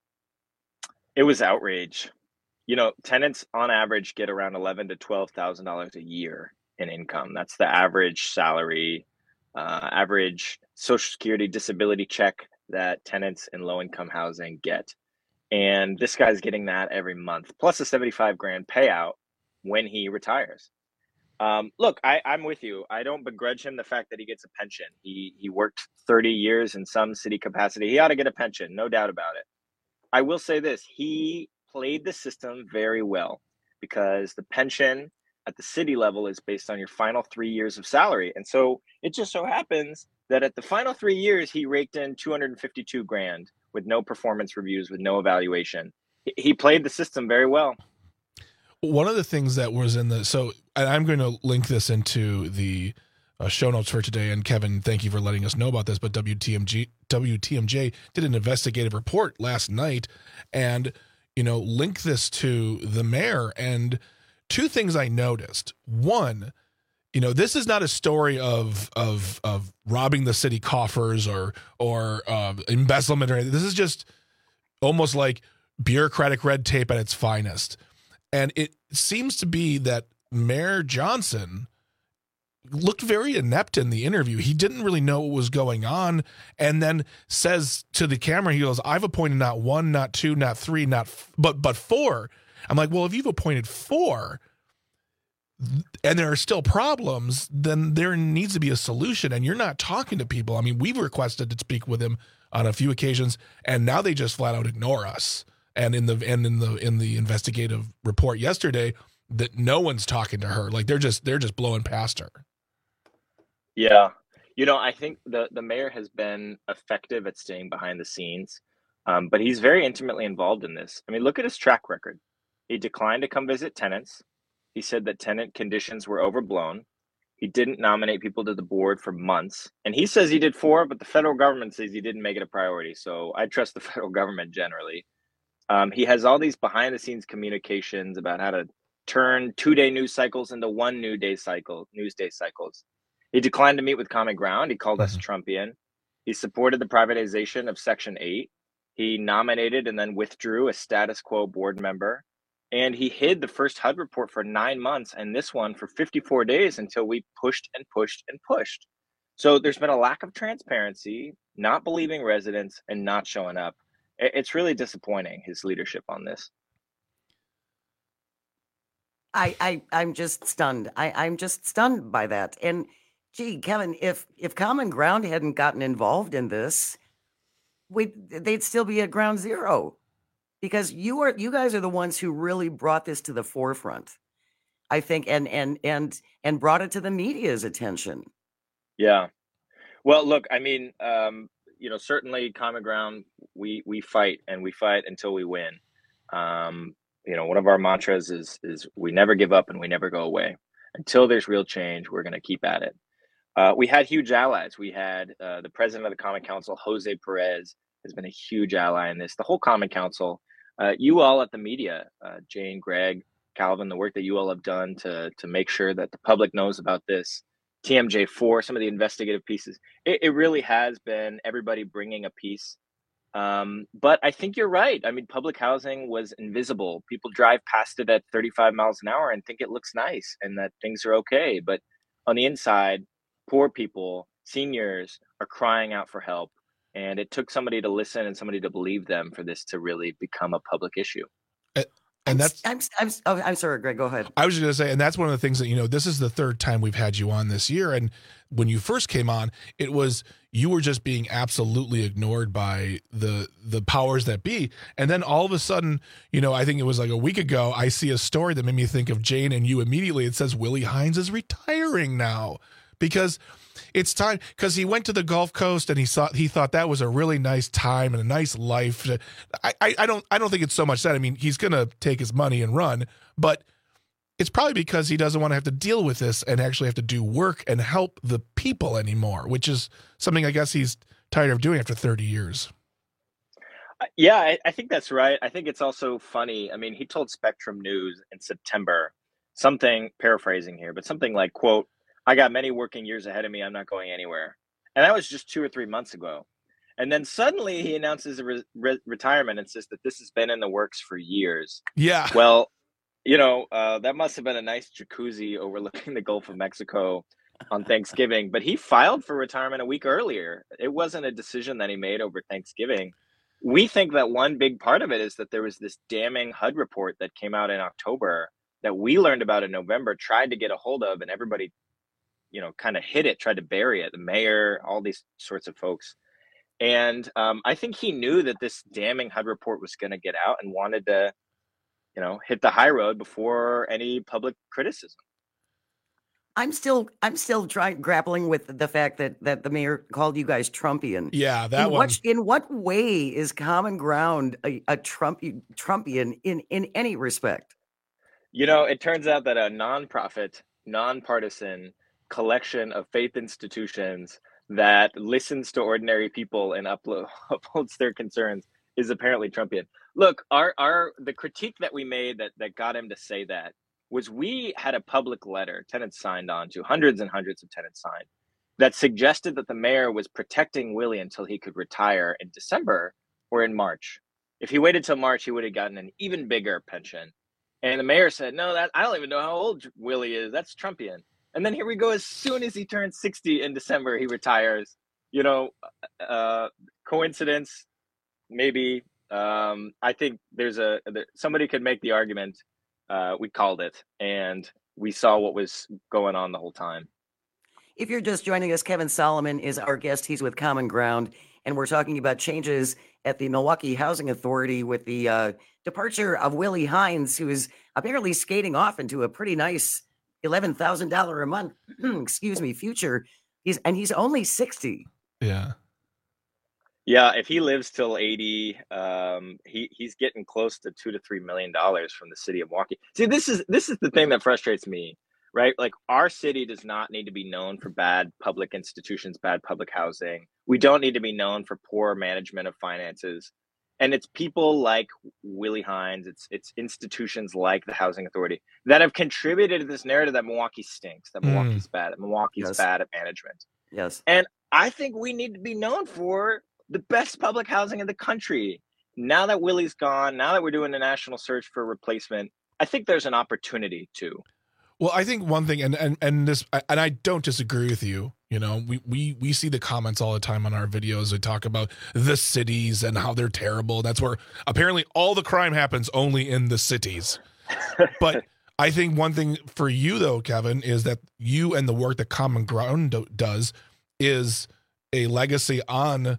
B: It was outrage. You know, tenants on average get around eleven to twelve thousand dollars a year in income. That's the average salary, uh, average Social Security disability check that tenants in low income housing get. And this guy's getting that every month, plus a seventy-five grand payout when he retires. Um, look, I, I'm with you. I don't begrudge him the fact that he gets a pension. He he worked thirty years in some city capacity. He ought to get a pension, no doubt about it. I will say this: he played the system very well because the pension at the city level is based on your final three years of salary, and so it just so happens that at the final three years he raked in two hundred fifty-two grand with no performance reviews, with no evaluation. He, he played the system very well.
M: One of the things that was in the, so and I'm going to link this into the uh, show notes for today. And Kevin, thank you for letting us know about this. But W T M G, W T M J did an investigative report last night and, you know, link this to the mayor. And two things I noticed. One, you know, this is not a story of of of robbing the city coffers or or uh, embezzlement or anything. This is just almost like bureaucratic red tape at its finest. And it seems to be that Mayor Johnson looked very inept in the interview. He didn't really know what was going on, and then says to the camera, he goes, I've appointed not one, not two, not three, not f- but but four. I'm like, well, if you've appointed four and there are still problems, then there needs to be a solution, and you're not talking to people. I mean, we've requested to speak with him on a few occasions, and now they just flat out ignore us. And in the and in the in the investigative report yesterday, that no one's talking to her. Like they're just they're just blowing past her.
B: Yeah. You know, I think the, the mayor has been effective at staying behind the scenes, um, but he's very intimately involved in this. I mean, look at his track record. He declined to come visit tenants. He said that tenant conditions were overblown. He didn't nominate people to the board for months. And he says he did four, but the federal government says he didn't make it a priority. So I trust the federal government generally. Um, he has all these behind-the-scenes communications about how to turn two-day news cycles into one new day cycle, news day cycles. He declined to meet with Common Ground. He called us Trumpian. He supported the privatization of Section eight. He nominated and then withdrew a status quo board member. And he hid the first H U D report for nine months and this one for fifty-four days until we pushed and pushed and pushed. So there's been a lack of transparency, not believing residents, and not showing up. It's really disappointing, his leadership on this.
L: I, I, I'm just stunned. I, I'm just stunned by that. And gee, Kevin, if, if Common Ground hadn't gotten involved in this, we they'd still be at ground zero, because you are you guys are the ones who really brought this to the forefront, I think, and and and and brought it to the media's attention.
B: Yeah. Well, look, I mean, um, you know, certainly Common Ground, we we fight and we fight until we win. Um, you know, one of our mantras is is we never give up and we never go away. Until there's real change, we're going to keep at it. Uh, we had huge allies. We had uh, the president of the Common Council, Jose Perez, has been a huge ally in this. The whole Common Council, uh, you all at the media, uh, Jane, Greg, Calvin, the work that you all have done to to make sure that the public knows about this. T M J four, some of the investigative pieces. It, it really has been everybody bringing a piece. Um, but I think you're right. I mean, public housing was invisible. People drive past it at thirty-five miles an hour and think it looks nice and that things are okay. But on the inside, poor people, seniors are crying out for help. And it took somebody to listen and somebody to believe them for this to really become a public issue.
M: And that's
L: I'm I'm oh, I'm sorry, Greg, go ahead.
M: I was just going to say, and that's one of the things that, you know, this is the third time we've had you on this year. And when you first came on, it was you were just being absolutely ignored by the the powers that be. And then all of a sudden, you know, I think it was like a week ago, I see a story that made me think of Jane and you immediately. It says Willie Hines is retiring now because it's time, because he went to the Gulf Coast and he thought he thought that was a really nice time and a nice life. I, I, I don't I don't think it's so much that. I mean, he's going to take his money and run, but it's probably because he doesn't want to have to deal with this and actually have to do work and help the people anymore, which is something I guess he's tired of doing after thirty years.
B: Yeah, I, I think that's right. I think it's also funny. I mean, he told Spectrum News in September something, paraphrasing here, but something like, quote, I got many working years ahead of me. I'm not going anywhere. And that was just two or three months ago. And then suddenly he announces a re- re- retirement and says that this has been in the works for years.
M: Yeah.
B: Well, you know, uh, that must have been a nice jacuzzi overlooking the Gulf of Mexico on Thanksgiving. But he filed for retirement a week earlier. It wasn't a decision that he made over Thanksgiving. We think that one big part of it is that there was this damning H U D report that came out in October that we learned about in November, tried to get a hold of, and everybody, you know, kind of hid it, tried to bury it. The mayor, all these sorts of folks. And um, I think he knew that this damning H U D report was going to get out and wanted to, you know, hit the high road before any public criticism.
L: I'm still, I'm still trying grappling with the fact that that the mayor called you guys Trumpian.
M: Yeah, that
L: in
M: one.
L: What, in what way is Common Ground a, a Trump Trumpian in in any respect?
B: You know, it turns out that a nonprofit, nonpartisan collection of faith institutions that listens to ordinary people and uplo- upholds their concerns is apparently Trumpian. Look, our our the critique that we made that that got him to say that was we had a public letter tenants signed on to, hundreds and hundreds of tenants signed, that suggested that the mayor was protecting Willie until he could retire in December or in March. If he waited till March, he would have gotten an even bigger pension. And the mayor said, no, that I don't even know how old Willie is. That's Trumpian. And then here we go. As soon as he turns sixty in December, he retires. You know, uh, coincidence, maybe. Um, I think there's a, there, somebody could make the argument. Uh, we called it, and we saw what was going on the whole time.
L: If you're just joining us, Kevin Solomon is our guest. He's with Common Ground, and we're talking about changes at the Milwaukee Housing Authority with the uh, departure of Willie Hines, who is apparently skating off into a pretty nice eleven thousand dollars a month, excuse me, future. He's and he's only sixty.
M: Yeah.
B: Yeah, if he lives till eighty, um, he he's getting close to two to three million dollars from the city of Milwaukee. See, this is this is the thing that frustrates me, right? Like, our city does not need to be known for bad public institutions, bad public housing. We don't need to be known for poor management of finances. And it's people like Willie Hines, it's it's institutions like the Housing Authority that have contributed to this narrative that Milwaukee stinks, that
L: Mm.
B: Milwaukee's bad, that Milwaukee's
L: Yes.
B: bad at management.
L: Yes.
B: And I think we need to be known for the best public housing in the country. Now that Willie's gone, now that we're doing a national search for a replacement, I think there's an opportunity to.
M: Well, I think one thing, and and and this, and I don't disagree with you. You know, we we we see the comments all the time on our videos. We talk about the cities and how they're terrible. That's where apparently all the crime happens, only in the cities. But I think one thing for you though, Kevin, is that you and the work that Common Ground do, does is a legacy on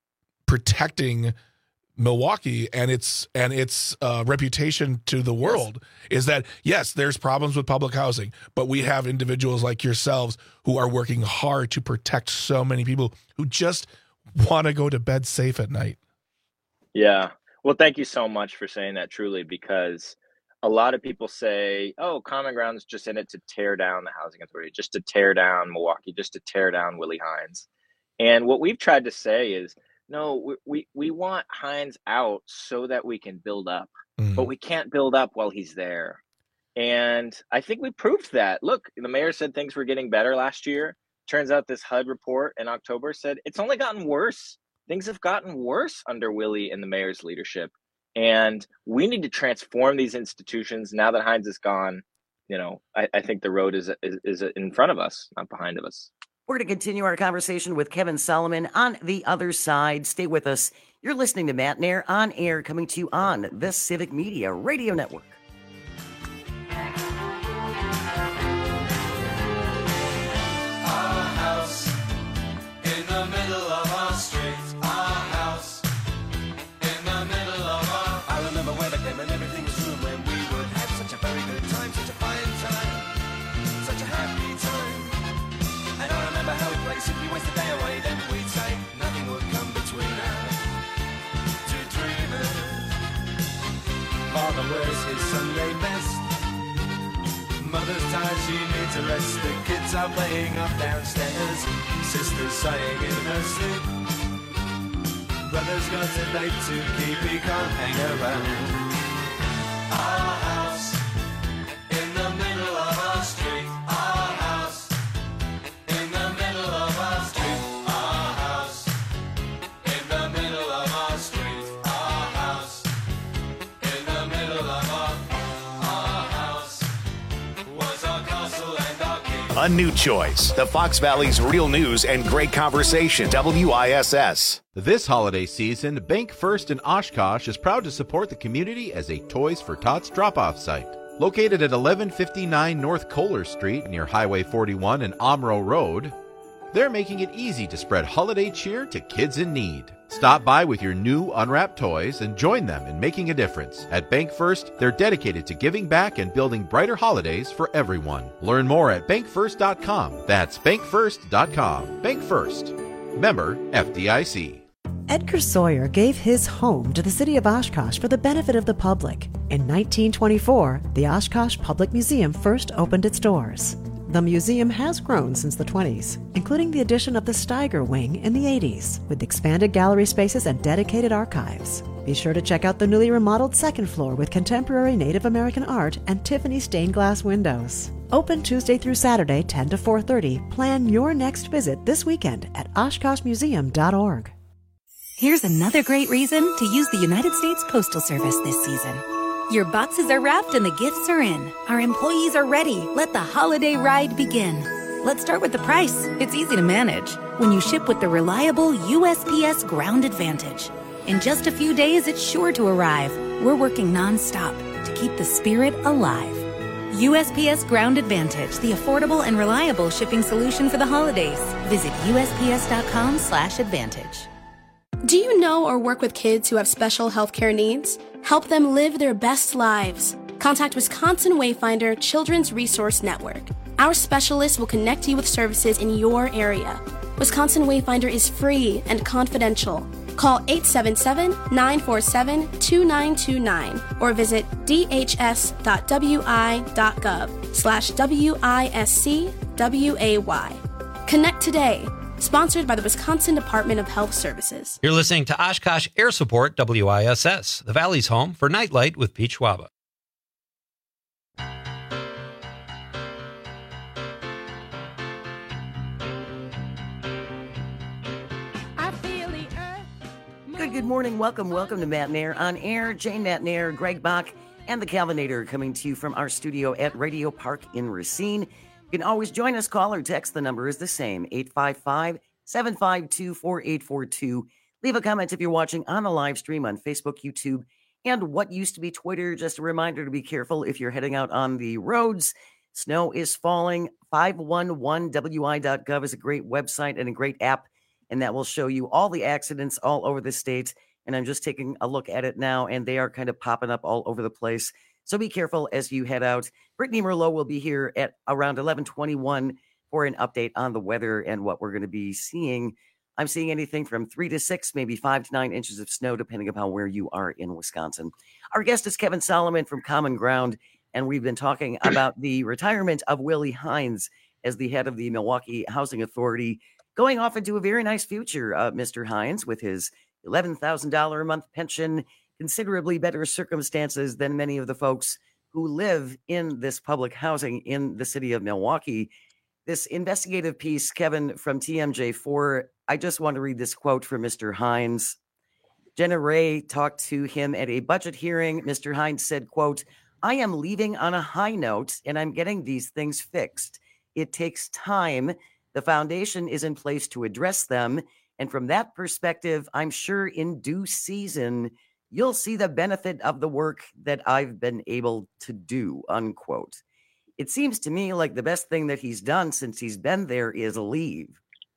M: protecting Milwaukee and its and its uh, reputation to the world. Yes. Is that, yes, there's problems with public housing, but we have individuals like yourselves who are working hard to protect so many people who just want to go to bed safe at night.
B: Yeah. Well, thank you so much for saying that, truly, because a lot of people say, oh, Common Ground's just in it to tear down the Housing Authority, just to tear down Milwaukee, just to tear down Willie Hines. And what we've tried to say is, no, we, we, we want Hines out so that we can build up,
M: mm.
B: but we can't build up while he's there. And I think we proved that. Look, the mayor said things were getting better last year. Turns out this H U D report in October said it's only gotten worse. Things have gotten worse under Willie and the mayor's leadership. And we need to transform these institutions. Now that Hines is gone, you know, I, I think the road is, is is in front of us, not behind of us.
L: We're going to continue our conversation with Kevin Solomon on the other side. Stay with us. You're listening to Matt Nair on Air, coming to you on the Civic Media Radio Network.
N: Our house in the middle of our street. Our house in the middle of our... I remember when I came and everything was true, when we would have such a very good time, such a fine time, such a happy time. And I remember how we played simply waste the day away, then we'd say nothing would come between us. Two dreamers. Father wears his Sunday best. Mother's tired, she needs a rest. The kids are playing up downstairs. Sister's sighing in her sleep. Brother's got a date to keep, he can't hang around. Our house in the middle of our street. Our house in the middle of our street. Our house in the middle of our street. Our house in the middle of our our house was our castle and our king.
A: A new choice. The Fox Valley's real news and great conversation. W I S S.
C: This holiday season, Bank First in Oshkosh is proud to support the community as a Toys for Tots drop-off site. Located at eleven fifty-nine North Kohler Street near Highway forty-one and Omro Road, they're making it easy to spread holiday cheer to kids in need. Stop by with your new unwrapped toys and join them in making a difference. At Bank First, they're dedicated to giving back and building brighter holidays for everyone. Learn more at bank first dot com. That's bank first dot com. Bank First. Member F D I C.
F: Edgar Sawyer gave his home to the city of Oshkosh for the benefit of the public. In nineteen twenty-four, the Oshkosh Public Museum first opened its doors. The museum has grown since the twenties, including the addition of the Steiger Wing in the eighties, with expanded gallery spaces and dedicated archives. Be sure to check out the newly remodeled second floor with contemporary Native American art and Tiffany stained glass windows. Open Tuesday through Saturday, ten to four thirty. Plan your next visit this weekend at oshkosh museum dot org.
G: Here's another great reason to use the United States Postal Service this season. Your boxes are wrapped and the gifts are in. Our employees are ready. Let the holiday ride begin. Let's start with the price. It's easy to manage when you ship with the reliable U S P S Ground Advantage. In just a few days, it's sure to arrive. We're working nonstop to keep the spirit alive. U S P S Ground Advantage, the affordable and reliable shipping solution for the holidays. Visit U S P S dot com slash advantage.
I: Do you know or work with kids who have special healthcare needs? Help them live their best lives. Contact Wisconsin Wayfinder Children's Resource Network. Our specialists will connect you with services in your area. Wisconsin Wayfinder is free and confidential. Call eight seven seven, nine four seven, two nine two nine or visit d h s dot w i dot gov slash W I S C W A Y. Connect today. Sponsored by the Wisconsin Department of Health Services.
S: You're listening to Oshkosh Air Support W I S S, the Valley's home for Nightlight with Pete Schwaba.
L: Good, good morning. Welcome, welcome to Matt Nair on Air. Jane Matt Nair, Greg Bach, and the Calvinator coming to you from our studio at Radio Park in Racine. You can always join us, call or text. The number is the same, eight five five, seven five two, four eight four two. Leave a comment if you're watching on the live stream on Facebook, YouTube, and what used to be Twitter. Just a reminder to be careful if you're heading out on the roads. Snow is falling. five one one W I dot gov is a great website and a great app, and that will show you all the accidents all over the state. And I'm just taking a look at it now, and they are kind of popping up all over the place. So be careful as you head out. Brittany Merlot will be here at around eleven twenty-one for an update on the weather and what we're going to be seeing. I'm seeing anything from three to six, maybe five to nine inches of snow, depending upon where you are in Wisconsin. Our guest is Kevin Solomon from Common Ground, and we've been talking about the retirement of Willie Hines as the head of the Milwaukee Housing Authority, going off into a very nice future, uh, Mister Hines, with his eleven thousand dollars a month pension, considerably better circumstances than many of the folks who live in this public housing in the city of Milwaukee. This investigative piece, Kevin, from T M J four, I just want to read this quote from Mister Hines. Jenna Ray talked to him at a budget hearing. Mister Hines said, quote, "I am leaving on a high note and I'm getting these things fixed. It takes time. The foundation is in place to address them. And from that perspective, I'm sure in due season, you'll see the benefit of the work that I've been able to do," unquote. It seems to me like the best thing that he's done since he's been there is leave.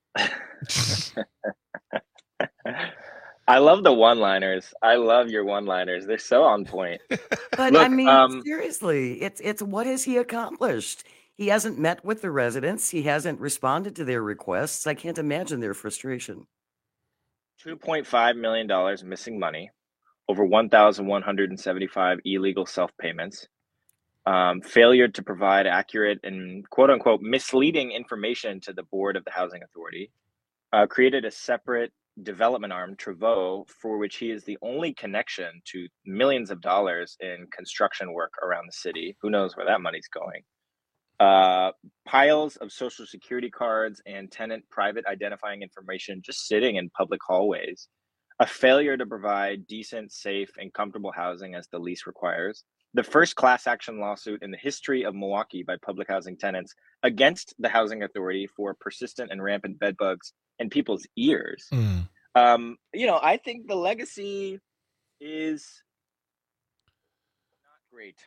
B: I love the one-liners. I love your one-liners. They're so on point.
L: But
B: Look,
L: I mean,
B: um,
L: seriously, it's it's what has he accomplished? He hasn't met with the residents. He hasn't responded to their requests. I can't imagine their frustration.
B: two point five million dollars missing money, over one thousand one hundred seventy-five illegal self-payments, um, failure to provide accurate and quote-unquote misleading information to the board of the Housing Authority, uh, created a separate development arm, Trevaux, for which he is the only connection to millions of dollars in construction work around the city. Who knows where that money's going? Uh, piles of social security cards and tenant private identifying information just sitting in public hallways, a failure to provide decent, safe, and comfortable housing as the lease requires, the first class action lawsuit in the history of Milwaukee by public housing tenants against the Housing Authority for persistent and rampant bed bugs in people's ears.
M: Mm.
B: Um, you know, I think the legacy is not great.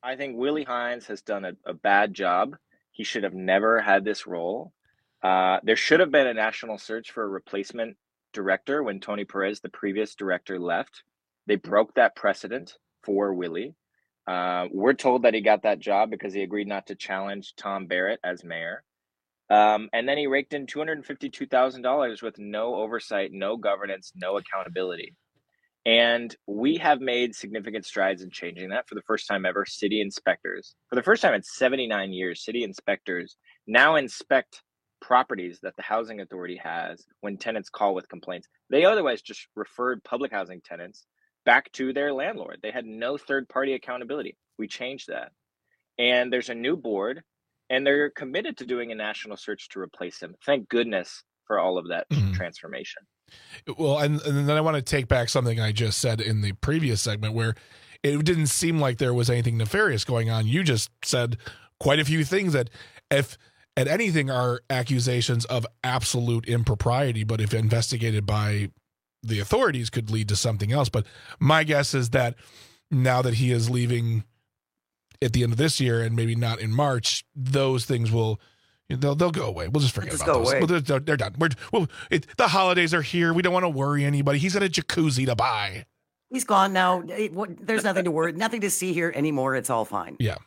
B: I think Willie Hines has done a, a bad job. He should have never had this role. Uh, there should have been a national search for a replacement director when Tony Perez, the previous director, left. They broke that precedent for Willie. Uh, we're told that he got that job because he agreed not to challenge Tom Barrett as mayor. Um, and then he raked in two hundred fifty-two thousand dollars with no oversight, no governance, no accountability. And we have made significant strides in changing that. For the first time ever, city inspectors, for the first time in seventy-nine years, city inspectors now inspect properties that the housing authority has when tenants call with complaints. They otherwise just referred public housing tenants back to their landlord. They had no third-party accountability. We changed that. And there's a new board, and they're committed to doing a national search to replace him. Thank goodness for all of that mm-hmm. transformation.
M: Well, and, and then I want to take back something I just said in the previous segment where it didn't seem like there was anything nefarious going on. You just said quite a few things that, if at anything, are accusations of absolute impropriety, but if investigated by the authorities could lead to something else. But my guess is that now that he is leaving at the end of this year and maybe not in March, those things will they'll they'll go away. We'll just forget
L: just
M: about
L: go
M: those.
L: Away.
M: Well, they're, they're done. We're, well, it, the holidays are here. We don't want to worry anybody. He's got a jacuzzi to buy.
L: He's gone now. It, what, there's nothing to worry, nothing to see here anymore. It's all fine.
M: Yeah.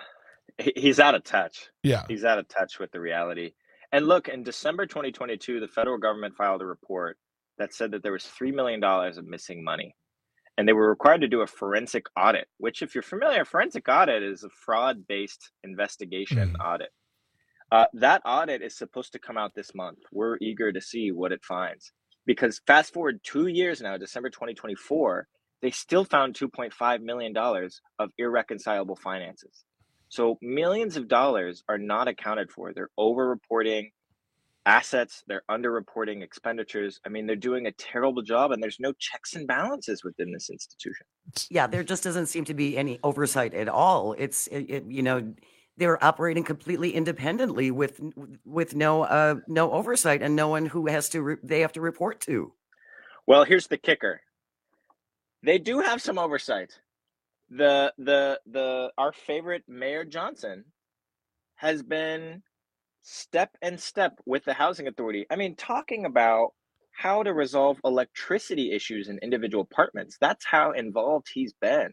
B: He's out of touch.
M: Yeah.
B: He's out of touch with the reality. And look, in December twenty twenty-two, the federal government filed a report that said that there was three million dollars of missing money. And they were required to do a forensic audit, which, if you're familiar, a forensic audit is a fraud-based investigation mm. audit. Uh, that audit is supposed to come out this month. We're eager to see what it finds. Because fast forward two years now, December twenty twenty-four, they still found two point five million dollars of irreconcilable finances. So millions of dollars are not accounted for. They're over-reporting assets, they're under-reporting expenditures. I mean, they're doing a terrible job, and there's no checks and balances within this institution.
L: Yeah, there just doesn't seem to be any oversight at all. It's, it, it, you know, they're operating completely independently with with no uh, no oversight and no one who has to re- they have to report to.
B: Well, here's the kicker. They do have some oversight. The the the our favorite Mayor Johnson has been step and step with the housing authority. I mean, talking about how to resolve electricity issues in individual apartments. That's how involved he's been.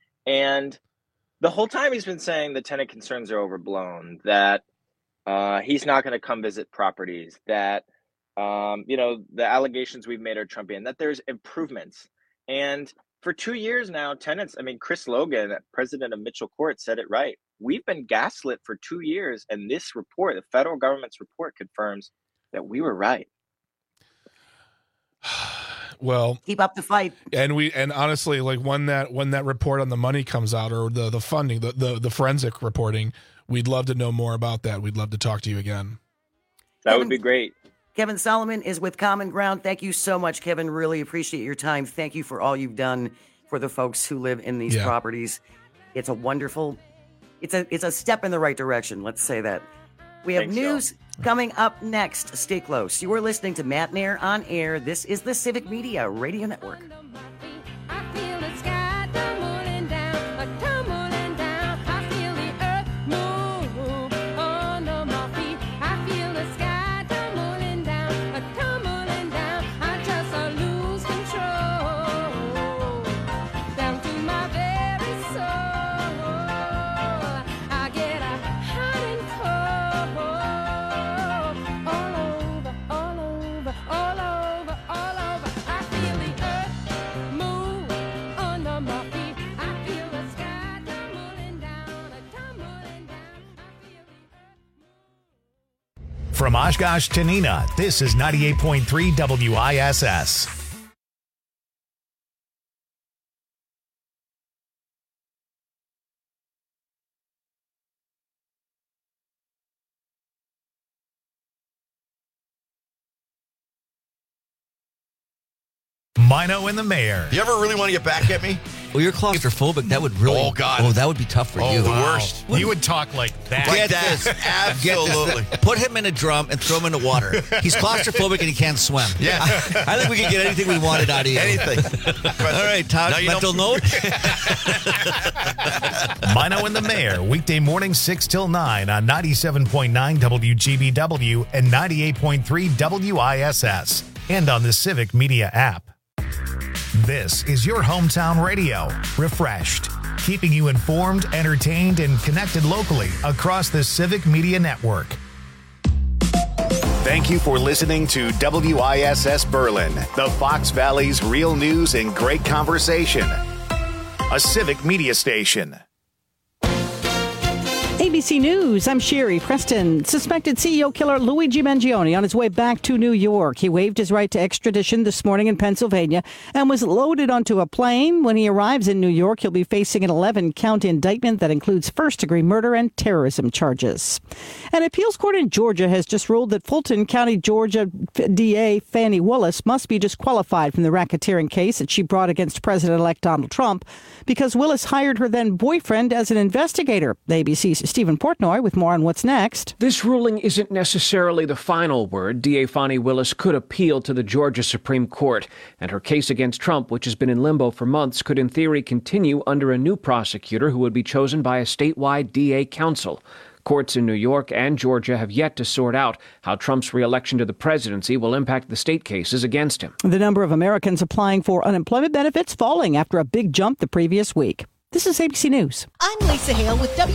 B: And the whole time he's been saying the tenant concerns are overblown, that uh, he's not going to come visit properties, that, um, you know, the allegations we've made are Trumpian, that there's improvements. And for two years now, tenants, I mean, Chris Logan, president of Mitchell Court, said it right. We've been gaslit for two years, and this report, the federal government's report, confirms that we were right.
M: Well,
L: keep up the fight.
M: And we and honestly, like when that when that report on the money comes out, or the the funding, the the, the forensic reporting, we'd love to know more about that. We'd love to talk to you again.
B: That
L: Kevin,
B: would be great.
L: Kevin Solomon is with Common Ground. Thank you so much, Kevin. Really appreciate your time. Thank you for all you've done for the folks who live in these
M: yeah.
L: properties. It's a wonderful, it's a it's a step in the right direction. Let's say that. We have
B: Thanks,
L: news y'all. Coming up next. Stay close. You are listening to Matt Nair on Air. This is the Civic Media Radio Network.
A: From Oshkosh to Neenah, this is ninety-eight point three W I S S. Mino and the Mayor.
K: You ever really want to get back at me? Well, you're claustrophobic. That would really.
O: Oh, God.
K: Oh, that would be tough for
O: oh,
K: you.
O: the worst.
M: You would talk like that.
O: Like
K: Get
O: that.
K: this.
O: Absolutely.
K: Get this. Put him in a drum and throw him in the water. He's claustrophobic and he can't swim.
O: Yeah.
K: I think we could get anything we wanted out of you.
O: Anything.
K: All right, Todd,
O: No, you
K: mental note.
A: Mino and the Mayor, weekday morning six till nine on ninety-seven point nine W G B W and ninety-eight point three W I S S, and on the Civic Media app. This is your hometown radio, refreshed, keeping you informed, entertained, and connected locally across the Civic Media Network. Thank you for listening to W I S S Berlin, the Fox Valley's real news and great conversation. A Civic Media station.
P: A B C News, I'm Sherry Preston. Suspected C E O killer Luigi Mangione on his way back to New York. He waived his right to extradition this morning in Pennsylvania and was loaded onto a plane. When he arrives in New York, he'll be facing an eleven-count indictment that includes first-degree murder and terrorism charges. An appeals court in Georgia has just ruled that Fulton County, Georgia D A Fani Willis must be disqualified from the racketeering case that she brought against President-elect Donald Trump because Willis hired her then-boyfriend as an investigator. The A B C's Stephen Portnoy with more on what's next.
Q: This ruling isn't necessarily the final word. D A Fani Willis could appeal to the Georgia Supreme Court, and her case against Trump, which has been in limbo for months, could in theory continue under a new prosecutor who would be chosen by a statewide D A council. Courts in New York and Georgia have yet to sort out how Trump's reelection to the presidency will impact the state cases against him.
P: The number of Americans applying for unemployment benefits falling after a big jump the previous week. This is A B C News.
D: I'm Lisa Hale with W